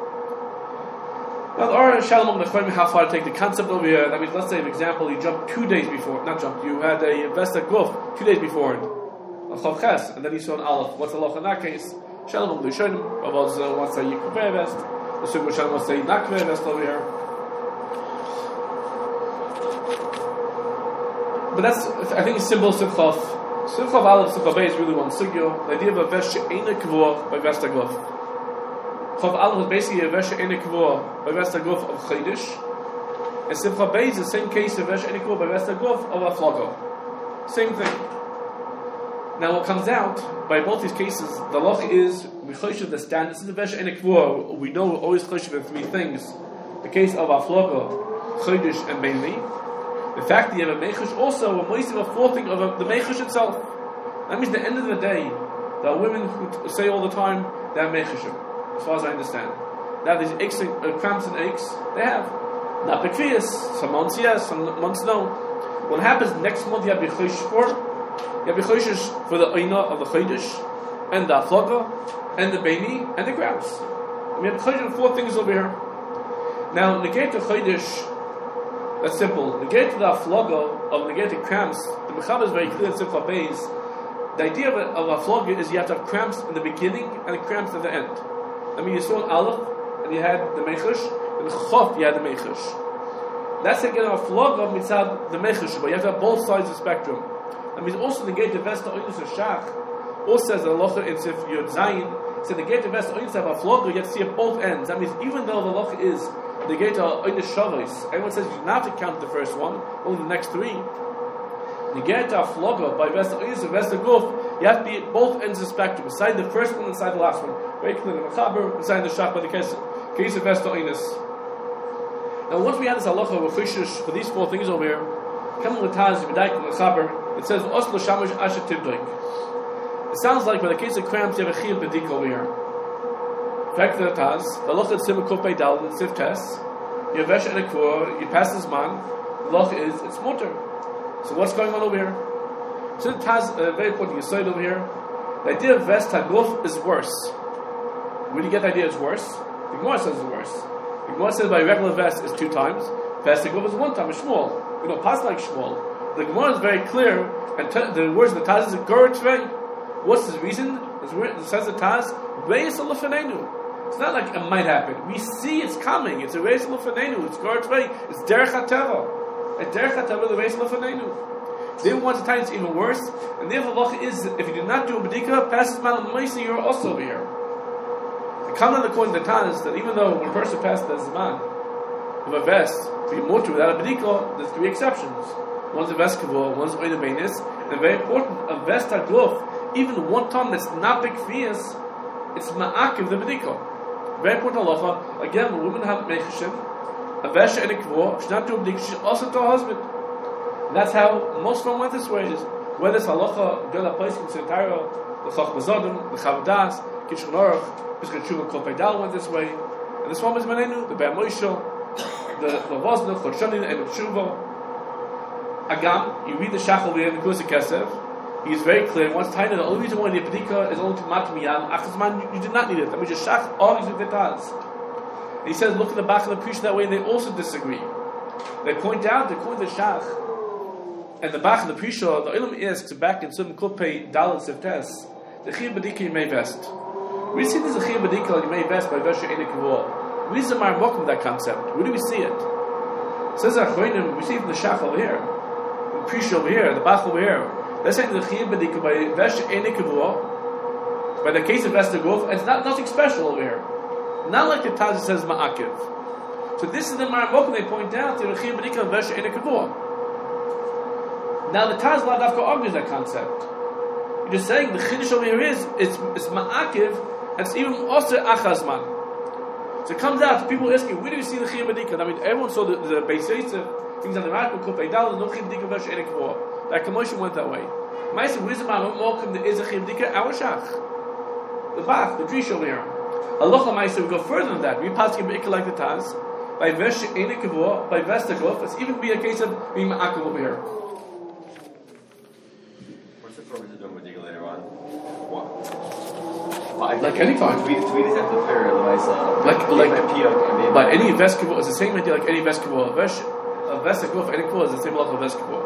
Now, our shalom nechayim how far to take the concept over here. That means, let's say, for example, you jumped two days before, not jumped, you had a vest agov two days before it, a chav ches, and then you saw an aleph. What's the law in that case? Shalom l'shonim. Rav wants to say you compare vest. The sugya shalom wants to say not compare vest over here. But that's, I think, it's symbol Simchav. Simchav Aleph, Simchav Bey is really one sugyo. The idea of a vesh she'ena kavua by vest agov. Chav Aleph is basically a vesh she'ena kavua by vest agov of Chodesh. And Simchav Bey is the same case of vesh she'ena kavua by vest agov of a flago. Same thing. Now what comes out, by both these cases, the loch is, we choshev the stand, this is the vesh she'ena kavua. We know we're always choshev in three things. The case of a flago, Chodesh, and Beinli. The fact that you have a Mechish also, a moisim of fourth thing of a, the Mechish itself. That means at the end of the day, there are women who say all the time, they have Mechishim, as far as I understand. They have these aches and, uh, cramps and aches, they have. Not Bekrias, some months yes, some months no. What happens next month, you have Bechosh for, you have Bechosh for the Oina of the Chodesh, and the Aflaga, and the Beini, and the cramps. We have Bechosh four things over here. Now, negate the Chodesh, that's simple. Negate the aflaga of negate cramps. The Mechaber is very clear in Simcha Beis The idea of a, of a flogger is you have to have cramps in the beginning and cramps at the end. I mean, you saw an Aleph, and you had the Mechush, and Chof, you had the Mechush. That's again a flogger mitzad the Mechush, but you have to have both sides of the spectrum. That means also the gate of Vesta Oinus of Shach, also says the Locha in Sif Yod Zayin, so the gate of Vesta Oinus have a flogger, you have to see at both ends. That means even though the Locha is the gate of Oinus Shavuos, everyone says you do not have to count the first one, only the next three. The gate of flogger by Vesta Oinus and Vesta Guf, you have to be at both ends of the spectrum, beside the first one and beside the last one. Very clear the Mechaber, beside the Shach by the case, case of Vesta Oinus. Now once we have this halacha of Chushish for these four things over here, coming with Taz, B'daik, and Mechaber, it says, Oslo Shamash Asher Tibdoik. It sounds like, by the case of cramps, you have a Chiyuv B'dik over here. In fact, the Taz, the halacha is Simon Kuf Beidal, and Sif Tes, you have Vesh and a Kur, you pass this man, the halacha is, it's mutter. So what's going on over here? So the Taz, uh, very important, you saw it over here. The idea of Vest Haguf is worse. Where do you get the idea it's worse? The Gemara says it's worse. The Gemara says by regular vest is two times. Vest Haguf is one time, it's Shmuel. You know, pass like Shmuel. The Gemara is very clear, and t- the words of the Taz is Gur Tvei. What's the reason? It says the Taz, Reis Alufenenu. It's not like it might happen. We see it's coming. It's a Reis Alufenenu. It's Gur Tvei. It's Derech HaTeva. At Derech HaTeva, the Reis Alufenenu. They want to tell you it's even worse. And the halacha is, if you do not do a B'dika, passes man on the Maisi, you're also over here. The comment according to the Taz that even though when a person passes the Zman of a vest, to be mutter without a B'dika, there's three exceptions. One's a vest kavur, one's oina beinis, and very important, a vest hagluf, even one time that's not big fierce, it's ma'akiv the B'dika. Very important halacha. Again, when women have mechashim, a vest and a kavur should not do a B'dika, she should also to her husband. And that's how most of them went this way. Is whether it's halacha, Gela Paiskim, Sentara, the Chach Bazadim, the Chavadas, Kishon Aruch, Piskei Tshuva, Kol Peidal went this way. And this one is Manenu, the Be'er Moshe, the Lavozna, Chol Shonin, and the Tshuva. Agam, you read the Shach over here in the Kursi Kesef, he is very clear. Once Taina, the only reason why the Pedika is only to Matmiyam, Achazman, you did not need it. That means the Shach argues with the Taz. And he says, look at the back of the Prish that way, and they also disagree. They point out, they point the Shach, and the back of the Prisha, the Ilum asks back in Sum Kupei Dalit Siftes, the Chiyuv B'dika you may vest. We see this Chiyuv B'dika you may vest by Vesha Einik Kavur. We see Mar Mokum that concept. Where do we see it? It says Achronim, we see it in the Shach over here, the Prisha over here, the Bach over here. They're saying the Chiyuv B'dika by Vesha Einik Kavur, by the case of Vesta Guf, it's not nothing special over here. Not like the Taz says Ma'akiv. So this is the Mar Mokum they point out to the Chiyuv B'dika by Vesha Einik Kavur. Now the Taz Ladavka argues that concept. You're just saying the Chiddush over here is it's it's Ma'akiv and it's even also Achazman. So it comes out, people asking, where do you see the Chiyuv B'dika? I mean, everyone saw the, the Beis Yosef, things on the right, but Kupei Dal, no Chiyuv B'dika Vesh Einik Kavur. That commotion went that way. Ma'aseh, where's the Ma'am Mokum, there is a Chiyuv B'dika, our Shach. The Bach, the Drish over here. Halacha Ma'aseh, we go further than that. We pass Chiyuv B'dika like the Taz, by Vesh Einik Kavur, by Vesta Guf, it's even be a case of being Ma'akiv over here. Purpose of doing B'dika later on? What? Well, like any time. Tweet is at the fair, otherwise, uh, like like P- but any veskibul is the same idea like any veskibul. A vesh, a vestikul for any kul is the same level of veskibul.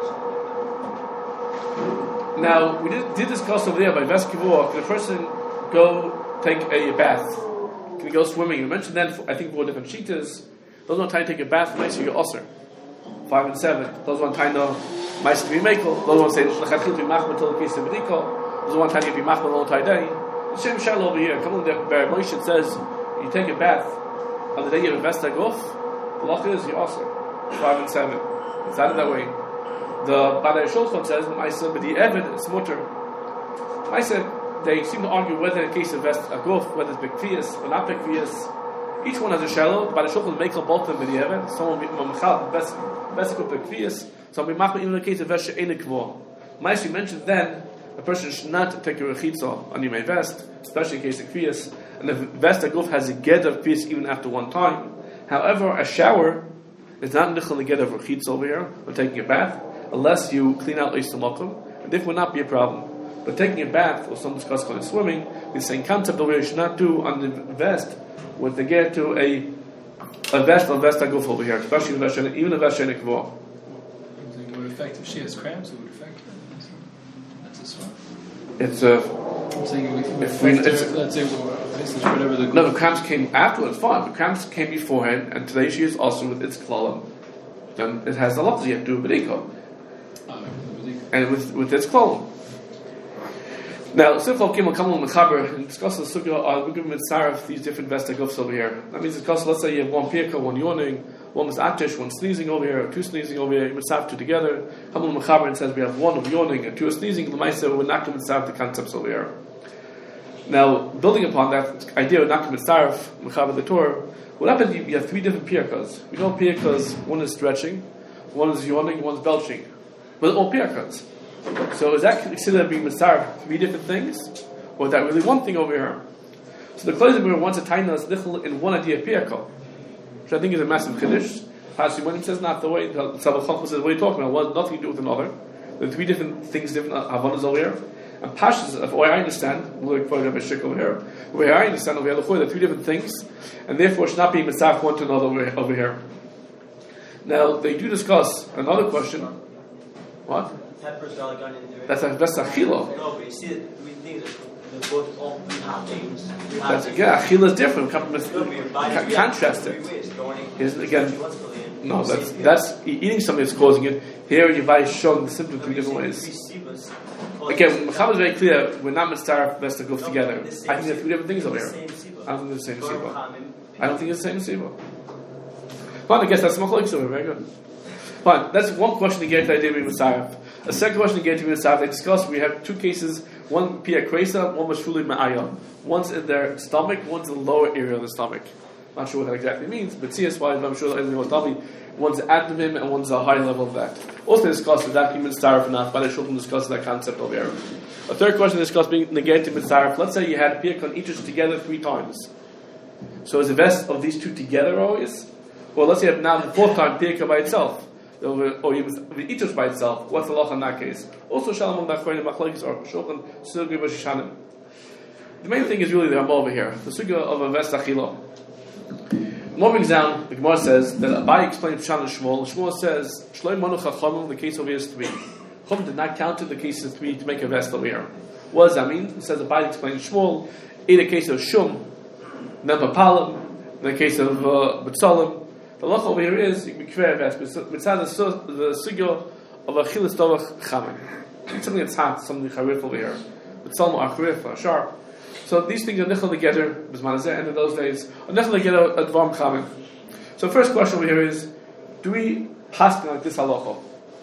Now we did, did discuss over there by veskibul. Can a person go take a bath? Can he go swimming? You mentioned then I think four different shitas. Those want time to take a bath. Nice, you usher. Five and seven. Those want time to. Mice to be makel. Those want to say l'chadchil to be machma until the case of b'dika. Those want time to be machma all time day. The same shal over here. Come on, the Be'er Moshe says you take a bath on the day you have a vesta guf. The loch is you also five and seven. It's not that way. The Badai Shulchan says Mice but the Evid it's mutter. Mice they seem to argue whether in the case of vest a guf whether it's b'kfiyas or not b'kfiyas. Each one has a shallow. Badai Shulchan makel both of them with the Evid. Someone mamchal best best guf b'kfiyas. So we machma even in the case of Vesha Einik Kavur. Ma'aseh, you mentioned then a person should not take a rechitza on your vest, especially in case of kviyas. And the vest aguf has a ged of kviyas even after one time. However, a shower is not nichel the ged of rechitza over here, or taking a bath, unless you clean out leis makom, and this would not be a problem. But taking a bath, or some discuss calling swimming, the same concept over here you should not do on the vest with the get to a a vest on vest aguf over here, especially even a Vesha Einik Kavur. It would affect if she has cramps. It would affect her. That's a swap. It's a. I'm saying if, If we- if it's- let's say whatever the No, the cramps came afterwards, fine. The cramps came beforehand, and today she is also with its klalim. Then it has the lafz, you have to do a bediko. uh, And with, with its klalim. Now, Sifal Kim will come on Mechaber and discuss the Sugya, uh, we're giving Mitzaref these different vestigufs over here. That means discuss, let's say you have one pirka, one yawning, one is atish, one sneezing over here, two sneezing over here, you Mitzaref two together. Come on Mechaber and says we have one of yawning and two of sneezing, Lamaisa, we're not going to Mitzaref the concepts over here. Now, building upon that idea of Nakim Mitzaref, Mechaber the Torah, what happens if you have three different pirkas? We know pirkas, one is stretching, one is yawning, one is belching. But all pirkas. So is that considered being Mitzaref three different things? Or is that really one thing over here? So the closing where wants a taina is nichel in one idea pirka, which I think is a massive chiddush. Actually, when he says not the way, the Sabbath Chachma says, what are you talking about? Well, nothing to do with another. There are three different things, different havanas over here. And Pashas, of what I understand, we'll quote Rabbi Shik over here, where I understand over here, there are three different things, and therefore should not be Mitzaref one to another over, over here. Now, they do discuss another question. What? Peppers, garlic, onion, That's a that's achila. No, but you see that three things are they're both all three hot things. Three hot That's things. yeah, achila is different. Come with, No, but you're buying ca- three contrast three it. ways. Thorny, Here's again. what's the land? No, Three that's seeds, that's e- eating something that's causing it. Here you buy shon simply yeah. three No, different but you ways. see three seeds cause Again, the Mechaber is very clear. We're not mitzaref best to go No, together. the same I think they're three different things over the here. same seed. I don't think it's the same Thorny, siba. common, I don't think it's the same siba. Fine, I guess that's machlokes over. Very good. Fine, that's one question to get to the idea of being mitzaref. A second question to get to being mitzaref. They discussed. We have two cases. One pia kresa, one was truly ma'aya. One's in their stomach, one's in the lower area of the stomach. Not sure what that exactly means, but C S Y, I'm sure that everyone will tell me. One's abdomen and one's a high level of that. Also discussed is that being mitzaref or not, but I shouldn't discuss that concept over here. A third question discussed being negated mitzaref. Let's say you had pia on each together three times. So is the best of these two together always? Or let's say now the fourth time pia by itself. Or you each by itself. What's the law in that case? Also, Shalom Nachroin Machlokes or Shulchan Sugya B'Shishanim. The main thing is really the Rambam over here, the Sugya of a Vest Achila. Moving down, the Gemara says that Abai explained Pshan and Shmuel. Shmuel says Shloim Manu Chachamim. The case over here is three. Chum did not count in the case of three to make a vest over here. What does that mean? It says Abai explained Shmuel. In the case of Shum, then Papalim. In the case of uh, B'Tzalim. The law over here is you can be clear vest. Mitzad the Sugya of a Chilas Tovach Chamin. Something that's hot, something charif over here. B'Tzalim are charif, are sharp. So these things are nichel together, and in those days, are nichel together at Dvarm Chamin. So first question over here is, do we pass like this halacha?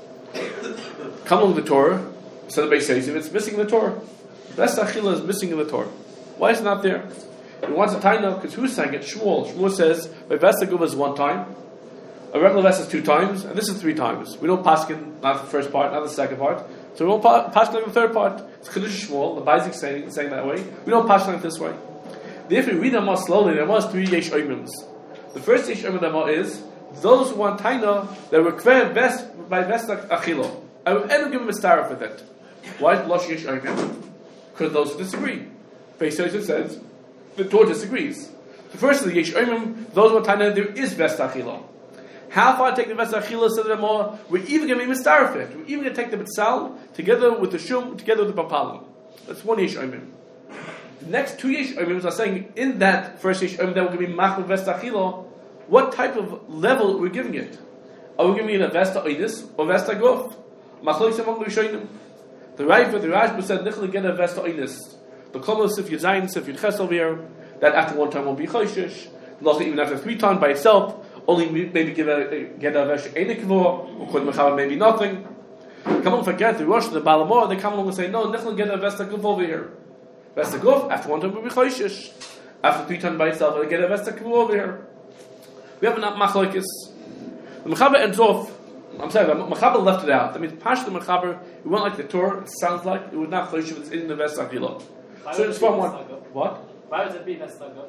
Come along the Torah, so the Beis says if it's missing in the Torah, Vest Achila is missing in the Torah. Why is it not there? He wants a taina because who's saying it? Shmuel. Shmuel says by Vest Achila is one time, a regular vest is two times, and this is three times. We don't pass in not the first part, not the second part. So we don't pass like the third part. It's Chiddush Shmuel. The Baizik saying saying that way. We don't pass like this way. If we read them more slowly, there was three yesh oimims. The first yesh oimim is those who want taina that were kver vest by vest achilo. I would ever give them a star for that. Why losh yesh oimim? Because those who disagree. Beis Yosef says the Torah disagrees. The first of the yesh oimim, those who want taina there is vest achilo. How far take the Vest Achila said the more? We're even going to be mistarif it. We're even going to take the B'tzal together with the Shum, together with the Papalim. That's one Yesh Oimim. The next two Yesh Oimims are saying in that first Yesh Oimim that we're going to be Machmir Vest Achila, what type of level we're giving it? Are we giving it a Vesta Oidis or Vesta Gof? Machlokes among the Rishonim. The Raiva, the Rashba said, Nichel get a Vesta Oidis. The Komal Sif Yazayin, Sif Yud Ches over here, that after one time will be Choshish. Loch even after three times by itself, only maybe give a get a vesh enikvor, or could mechaber maybe nothing. Come on, forget the Rosh, the Balamor. They come along and say, no, nichel get a vesta guf over here. Vesta guf after one time will be choishish. After three times by itself, they get a vesta guf over here. We have enough machlokes. The mechaber ends off. I'm sorry, the mechaber left it out. That means pash the mechaber. It went like the Torah. It sounds like it would not choishish if it's in the vesta achila. So it's from one. What? Why would it be vesta guf?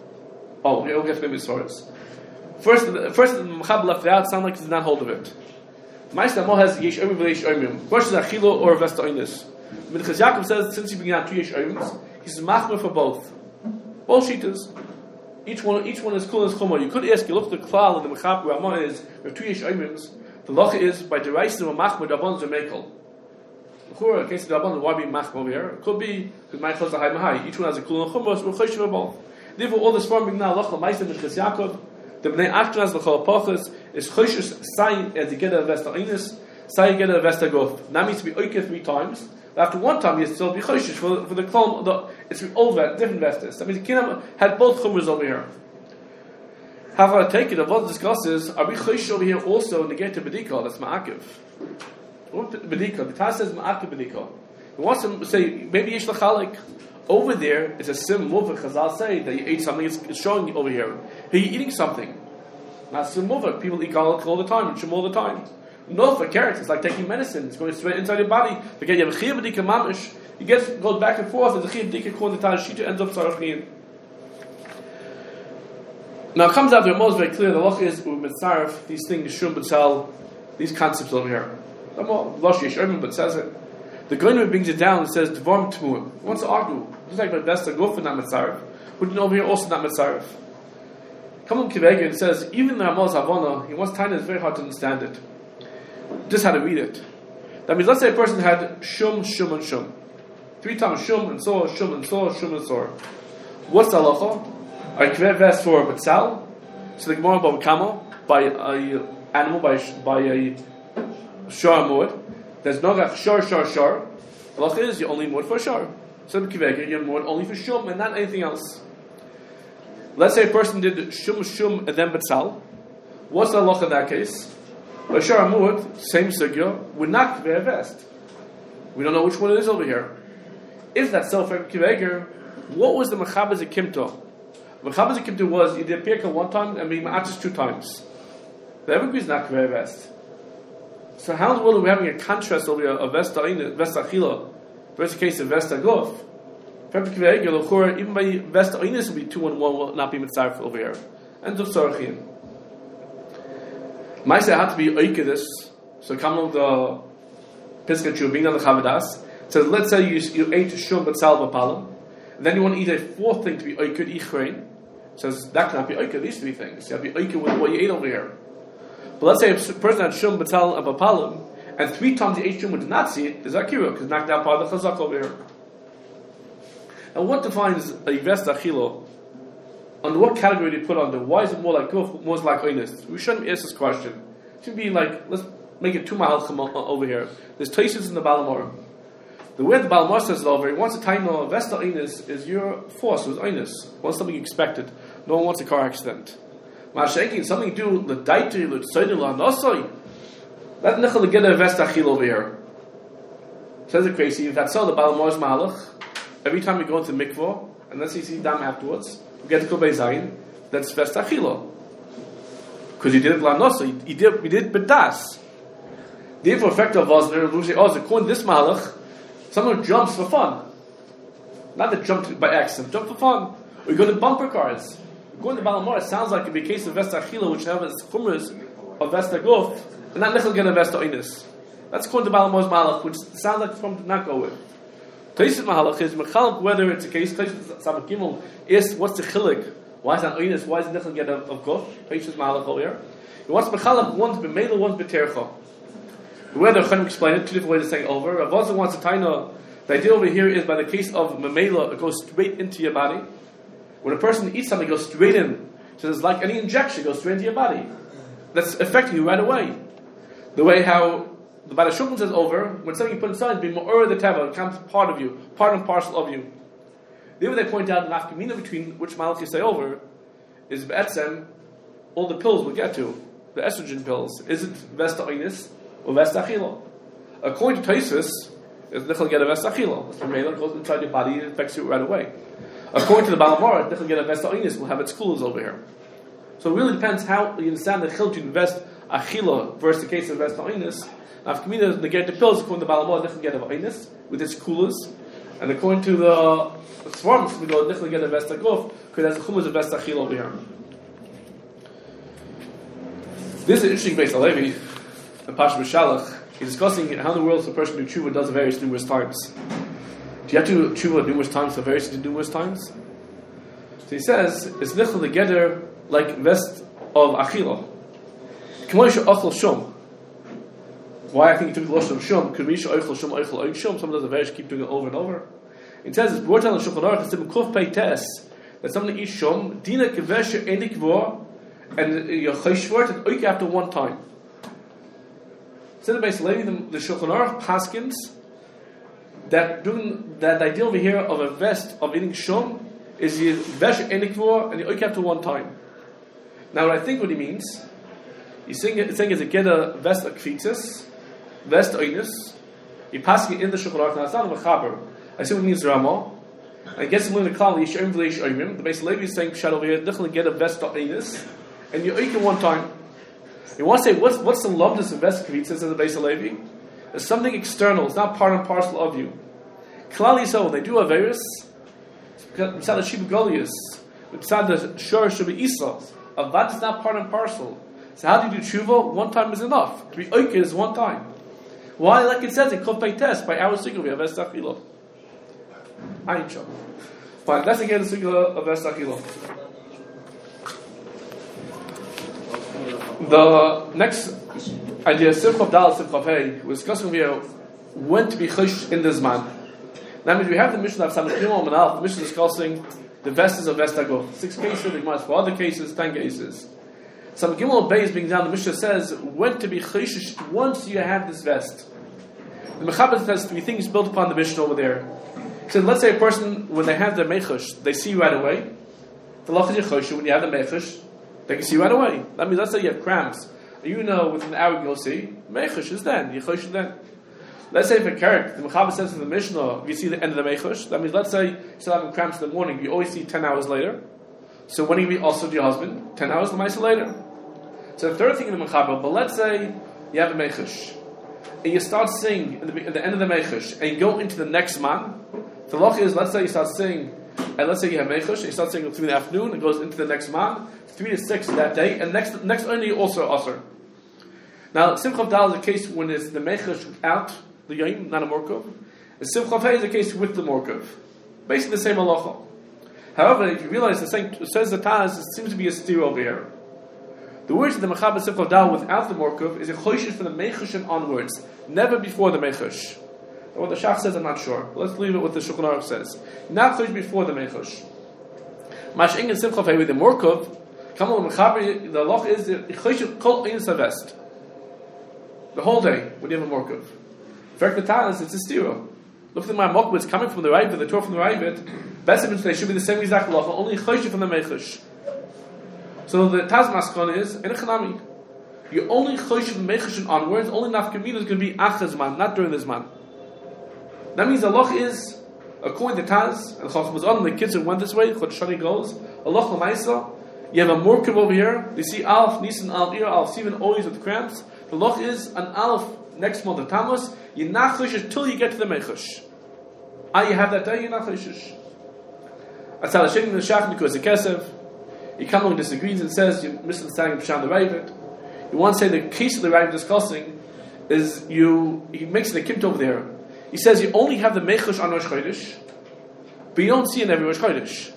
Oh, okay, we'll get to maybe source. First, first the Mechab left it out. Sound like he did not hold of it. Ma'aseh Mo has yesh oimim v'yesh oimim. Question is achilo or vesta oinis. Minchas Yaakov says since he began two yesh oimims, he's machmer for both. Both shitas. Each one, each one is cool as chumah. You could ask. You look at the klal and the Mechab Ramah is there are two yesh oimims. The loch is by deraisim or machmer davon zemekel. In case of the Rabbanan, why be machma over here? It could be because my chos high mahai. Each one has a kul and chumros. We're choishiv both. Therefore, all this forming now, lachal ma'aser mishkas Yaakov, the bnei Ashkenaz l'chol pachas is choishish sign as the get a vesta inis, say get a vesta gof. That means to be oiker three times. But after one time, you still be choishish for for the klal. The it's old vest, different vestas. That means the kingdom had both chumros over here. However, I take it. Of what discusses, are we choishish over here also in the get to bedika? That's ma'akiv. Bedika. The Taz says ma'akiv bedika. He wants to say maybe yesh lachalik. Over there, it's a sim muvah. Chazal say that you ate something. It's, it's showing you over here. Hey, you're eating something. Not sim muvah. People eat garlic all the time and shum all the time. No, for carrots, it's like taking medicine. It's going straight inside your body. Again, you have a chiyuv bedika mamish. It gets goes back and forth. There's a chiyuv bedika according to Taz Shita ends up sarafin. Now it comes out there most very clear. The loch is with mitzaref these things shum b'tzal, these concepts over here. Losh yeshurim, but says it. The Goyim brings it down and says Dvarm Tmuim. He wants to argue. Just like my best to go for not mitzaref. Wouldn't over here also not mitzaref. Come on Kivega and says even the Ramaz Havana, he wants time. It's very hard to understand it. Just how to read it. That means let's say a person had shum, shum, and shum. Three times shum and sor, shum and sor, shum and sor. What's the halacha? I kvev ves for betzal. So the Gemara about kama by a animal by by a shar moed. There's no shar shar shar. The halacha is you only moed for shar. So the kivega you moed only for shum and not anything else. Let's say a person did shum shum and then betzal. What's the halacha in that case? By shar moed, same sugya, would not kvev vest. We don't know which one it is over here. If that's so for kivega, what was the mechabez kimto? Mechabez kimto was you did pirka one time and being ma'atis two times. The every is not kvev vest. So how in the world are we having a contrast over here of Vesta Vesta Achila versus the case of Vesta Gof? Even by Vesta Inis will be two and one will not be mitzaref over here. End of Sarachin. Maisa had to be Oikedis. So come on the Piskat Chu being on the Chavadas. So let's say you, you ate Shum Batzal Bapalim, and then you want to eat a fourth thing to be Oiked Ichrein. Says that cannot be Oiked, these three things. You have to be Oiked with what you ate over here. But let's say a person had shum, batal, and bapalim, and three times he ate shum and did not see it, there's akira, because knocked out part of the chazak over here. And what defines a vest achilo? Under what category do you put under? Why is it more like guf, more like oinus? We shouldn't ask this question. It should be like, let's make it two mahalchim over here. There's Toshis in the Balamor. The way the Balamor says it over, he wants a time of vesta oinus is your force with oinus. Wants something you expected. No one wants a car accident. Ma'ashenkin, something to do with the daitri, with soidila, nosoi. Let nechel get a vest achil over here. Says it crazy. If that's so, the Balamor's mahalach. Every time you go into the mikvah, and let's say you see dam afterwards, you get to go by zayin. That's vest achilo. Because you did it la nosoi. You did, you did bedas. Therefore, effect of Vosner, oh, according to this mahalach, someone jumps for fun. Not that jumped by accident, jump for fun. Or you go to bumper cars. Going to Balamor, it sounds like it would be a case of Vesta Achila, which have its chumras of Vesta Gof, and not Nechel get a Vesta Oinus. That's according to Balamor's Malach, which sounds like from to not go with. Taisit Mahalach is Mechalak, whether it's a case, Taisit Sabat Gimel, is what's the chilik? Why is that Oinus? Why is it Nechel get of, of Gof? Taisit Mahalach over here. He wants Mechalak, one's B'meila, one's B'tercha. The way the Chaim explain it, two different ways to say over. Rav also wants a taina. The idea over here is by the case of Memela, it goes straight into your body. When a person eats something, it goes straight in. So it's like any injection, it goes straight into your body. That's affecting you right away. The way how the Bada Shulchan says over, when something you put inside, be more the teva, it becomes part of you, part and parcel of you. There they point out the nafkamina between which malach you say over is be'etzem, all the pills we'll get to, the estrogen pills. Is it Vesta Oinis or Vesta Achila? According to Taisus, it's Nechel get a Vesta Achila. It's from Mela, goes inside your body, it affects you right away. According to the Balamor, Nechel get a Vesta Oinis will have its schools over here. So it really depends how you understand the chil to invest Achila versus the case of Vesta Oinis. Now, if Kamina negate the pills, according to the Balamor, Nechel get a Oinis with its coolers. And according to the Swarms, we go Nechel get a Vesta Gof because there's a Chumas of Vesta Achila over here. This is an interesting base, Alevi, the Pasha B'Shalach. He's discussing how in the world a person who tshuva does various numerous times. Do you have to tshuva numerous times for various numerous times? So he says, it's nichel together like vest of achila. K'moy she'achol shum. why I think he took the Lashon of Shum, because Misha Oichel Shum Oichel Oich Shum, some of the various keep doing it over and over. It says, it's brought down in Shulchan Aruch, it's in Kuf Pei Tes, that somebody eats Shum, Dina Kevesha Enik Vor, and you're Chayshvort, and Oik after one time. So the base lady, the, the Shulchan Aruch Paskins, that doing that the idea over here of a vest of eating Shum is you Vesh Enik Vor, and you Oik after one time. Now what I think what he means, he's saying, he's saying is to get a vest of Kvitzis, vest Oinus, he passing it in the Shulchan Aruch, now it's not a Mechaber. I see what it means Ramah. And gets him in the Klal, Yishayim V'leish Oimim. The base Levi is saying, Pshat over here, definitely get a vest of Oinus, and you Oik it one time. You want to say, what's, what's the loveness of vest Kvitzis in the base of Levi? It's something external, it's not part and parcel of you. Klal Yisrael, when they do Averis, it's not a Shib Golius, it's not the Shor Shabi Isa. Avad is not part and parcel. So how do you do tshuva? One time is enough. To be oike is one time. Why? Like it says in Kuf Pei Tes, by our Sigil, we have Estachilo. Ayin Shom. Fine, let's again the Sigil of Estachilo. The next idea, Simchav Dal, Simchav Hey, we're discussing here when to be Chish in this man. That means we have the mission of Samach Yom and Alf, the mission discussing the vestes of Vestago. Six cases, the Gemara for other cases, ten cases. Some Gimel Beis being down, the Mishnah says when to be Chishish once you have this vest. The Mechaber says three things built upon the Mishnah over there. He said, let's say a person, when they have the Mechush, they see you right away. The Lach is Yechosh, when you have the Mechush, they can see you right away. That means, let's say you have cramps. You know within an hour you'll see, Mechush is then, Yechosh is then. Let's say if a Kerek, the Mechaber says in the Mishnah, you see the end of the Mechush, that means let's say you still having cramps in the morning, you always see ten hours later. So when you meet also your husband, ten hours later. So the third thing in the Mechaber, but let's say you have a Mechush, and you start singing at the, at the end of the Mechush, and you go into the next man. The loch is, let's say you start singing, and let's say you have Mechush, and you start singing through the afternoon, and goes into the next man, three to six that day, and next next only also Asr. Now, Simchav Dal is the case when it's the Mechush without the Yom, not a Morkov. And Simchav Hey is the case with the Morkov. Basically the same halacha. However, if you realize the same, it says the Taz, it seems to be a steer over here. The words of the Mechaber Simchav Dal without the Morkov is a Choshish from the Mechush and onwards, never before the Mechush. What the Shach says, I'm not sure. Let's leave it with the Shulchan Aruch says. Not Chosh before the Mechush. Mash'ing and Simchav Hey with the Morkov, come on, the Mechaber, the loch is the Choshish Kol Ein Savest. The whole day, when you have a Morkov. Fact the Taz, it's a stira. Look at my Mokbah, it's coming from the Ravid, the Torah from the Ravid. Best of they should be the same exact halacha, only Choshish from the Mechush. So the Taz Maskon is in a Chanami. You only Choshish from Mechush and onwards, only Nafkamina is going to be Achaz man, not during this man. That means the loch is, according to Taz, and Chacham was on, the kids who went this way, Chod Shani goes, a loch l'maisa, you have a Morkov over here, you see Alf, Nisan, Alf, Ir, Alf, Sivan, always with cramps. The loch is an Alf next month of Tammuz, you're not Choshish till you get to the Mechush. Ah, you have that day, you're not Choshish. That's how the Shekhin the Shach, because the Kesef, he comes along disagrees and says, you're misunderstanding Pshan the Ravid. You want to say the case of the Ravid discussing is you, he makes the Kimt over there. He says you only have the Mechush on Rosh Chodesh, but you don't see it every Rosh Chodesh.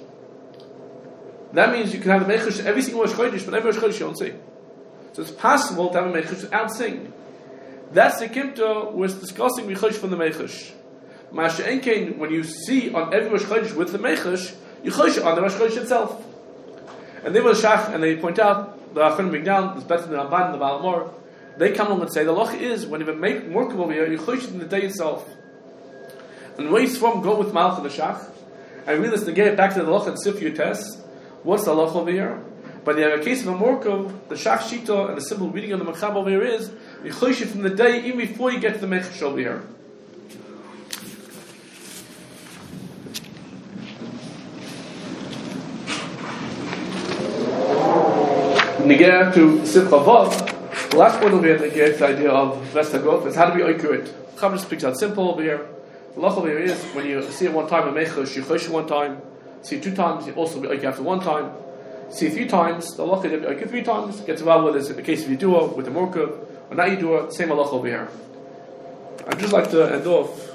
That means you can have the Mechush every single Rosh Chodesh, but every Rosh Chodesh you don't see. So it's possible to have a Mechush without singing. That's the Kimta where it's discussing Mechush from the Mechush. Masha Enkein, when you see on every Rosh Chodesh with the Mechush, you Chodesh on the Rosh Chodesh itself. And they will Shach, and they point out, the Achron bring down, it's better than the Ramban, the Baal Mor. They come along and say, the loch is, when you make Morkov over here, you Chodesh in the day itself. And where he's from, go with Malach and the Shach. And really, let's get back to the loch and Sifyu test. What's the loch over here? But in the case of a Morkov, the Shach Shita and the simple reading of the Mechab over here is, you Chodesh from the day, even before you get to the Mechush over here. Negeh to Simcha Vav, the last point over here, Negeh, the idea of Vestagov, is how to be accurate. Chaim speaks out simple over here. The lach over here is, when you see it one time in Mechush, you Chodesh one time. See it two times, you also be Oike after one time. See it three times, the lach is Oike three times. Gets well whether it's the case of Yidua, with the Morkov, or not Yidua, same halach over here. I'd just like to end off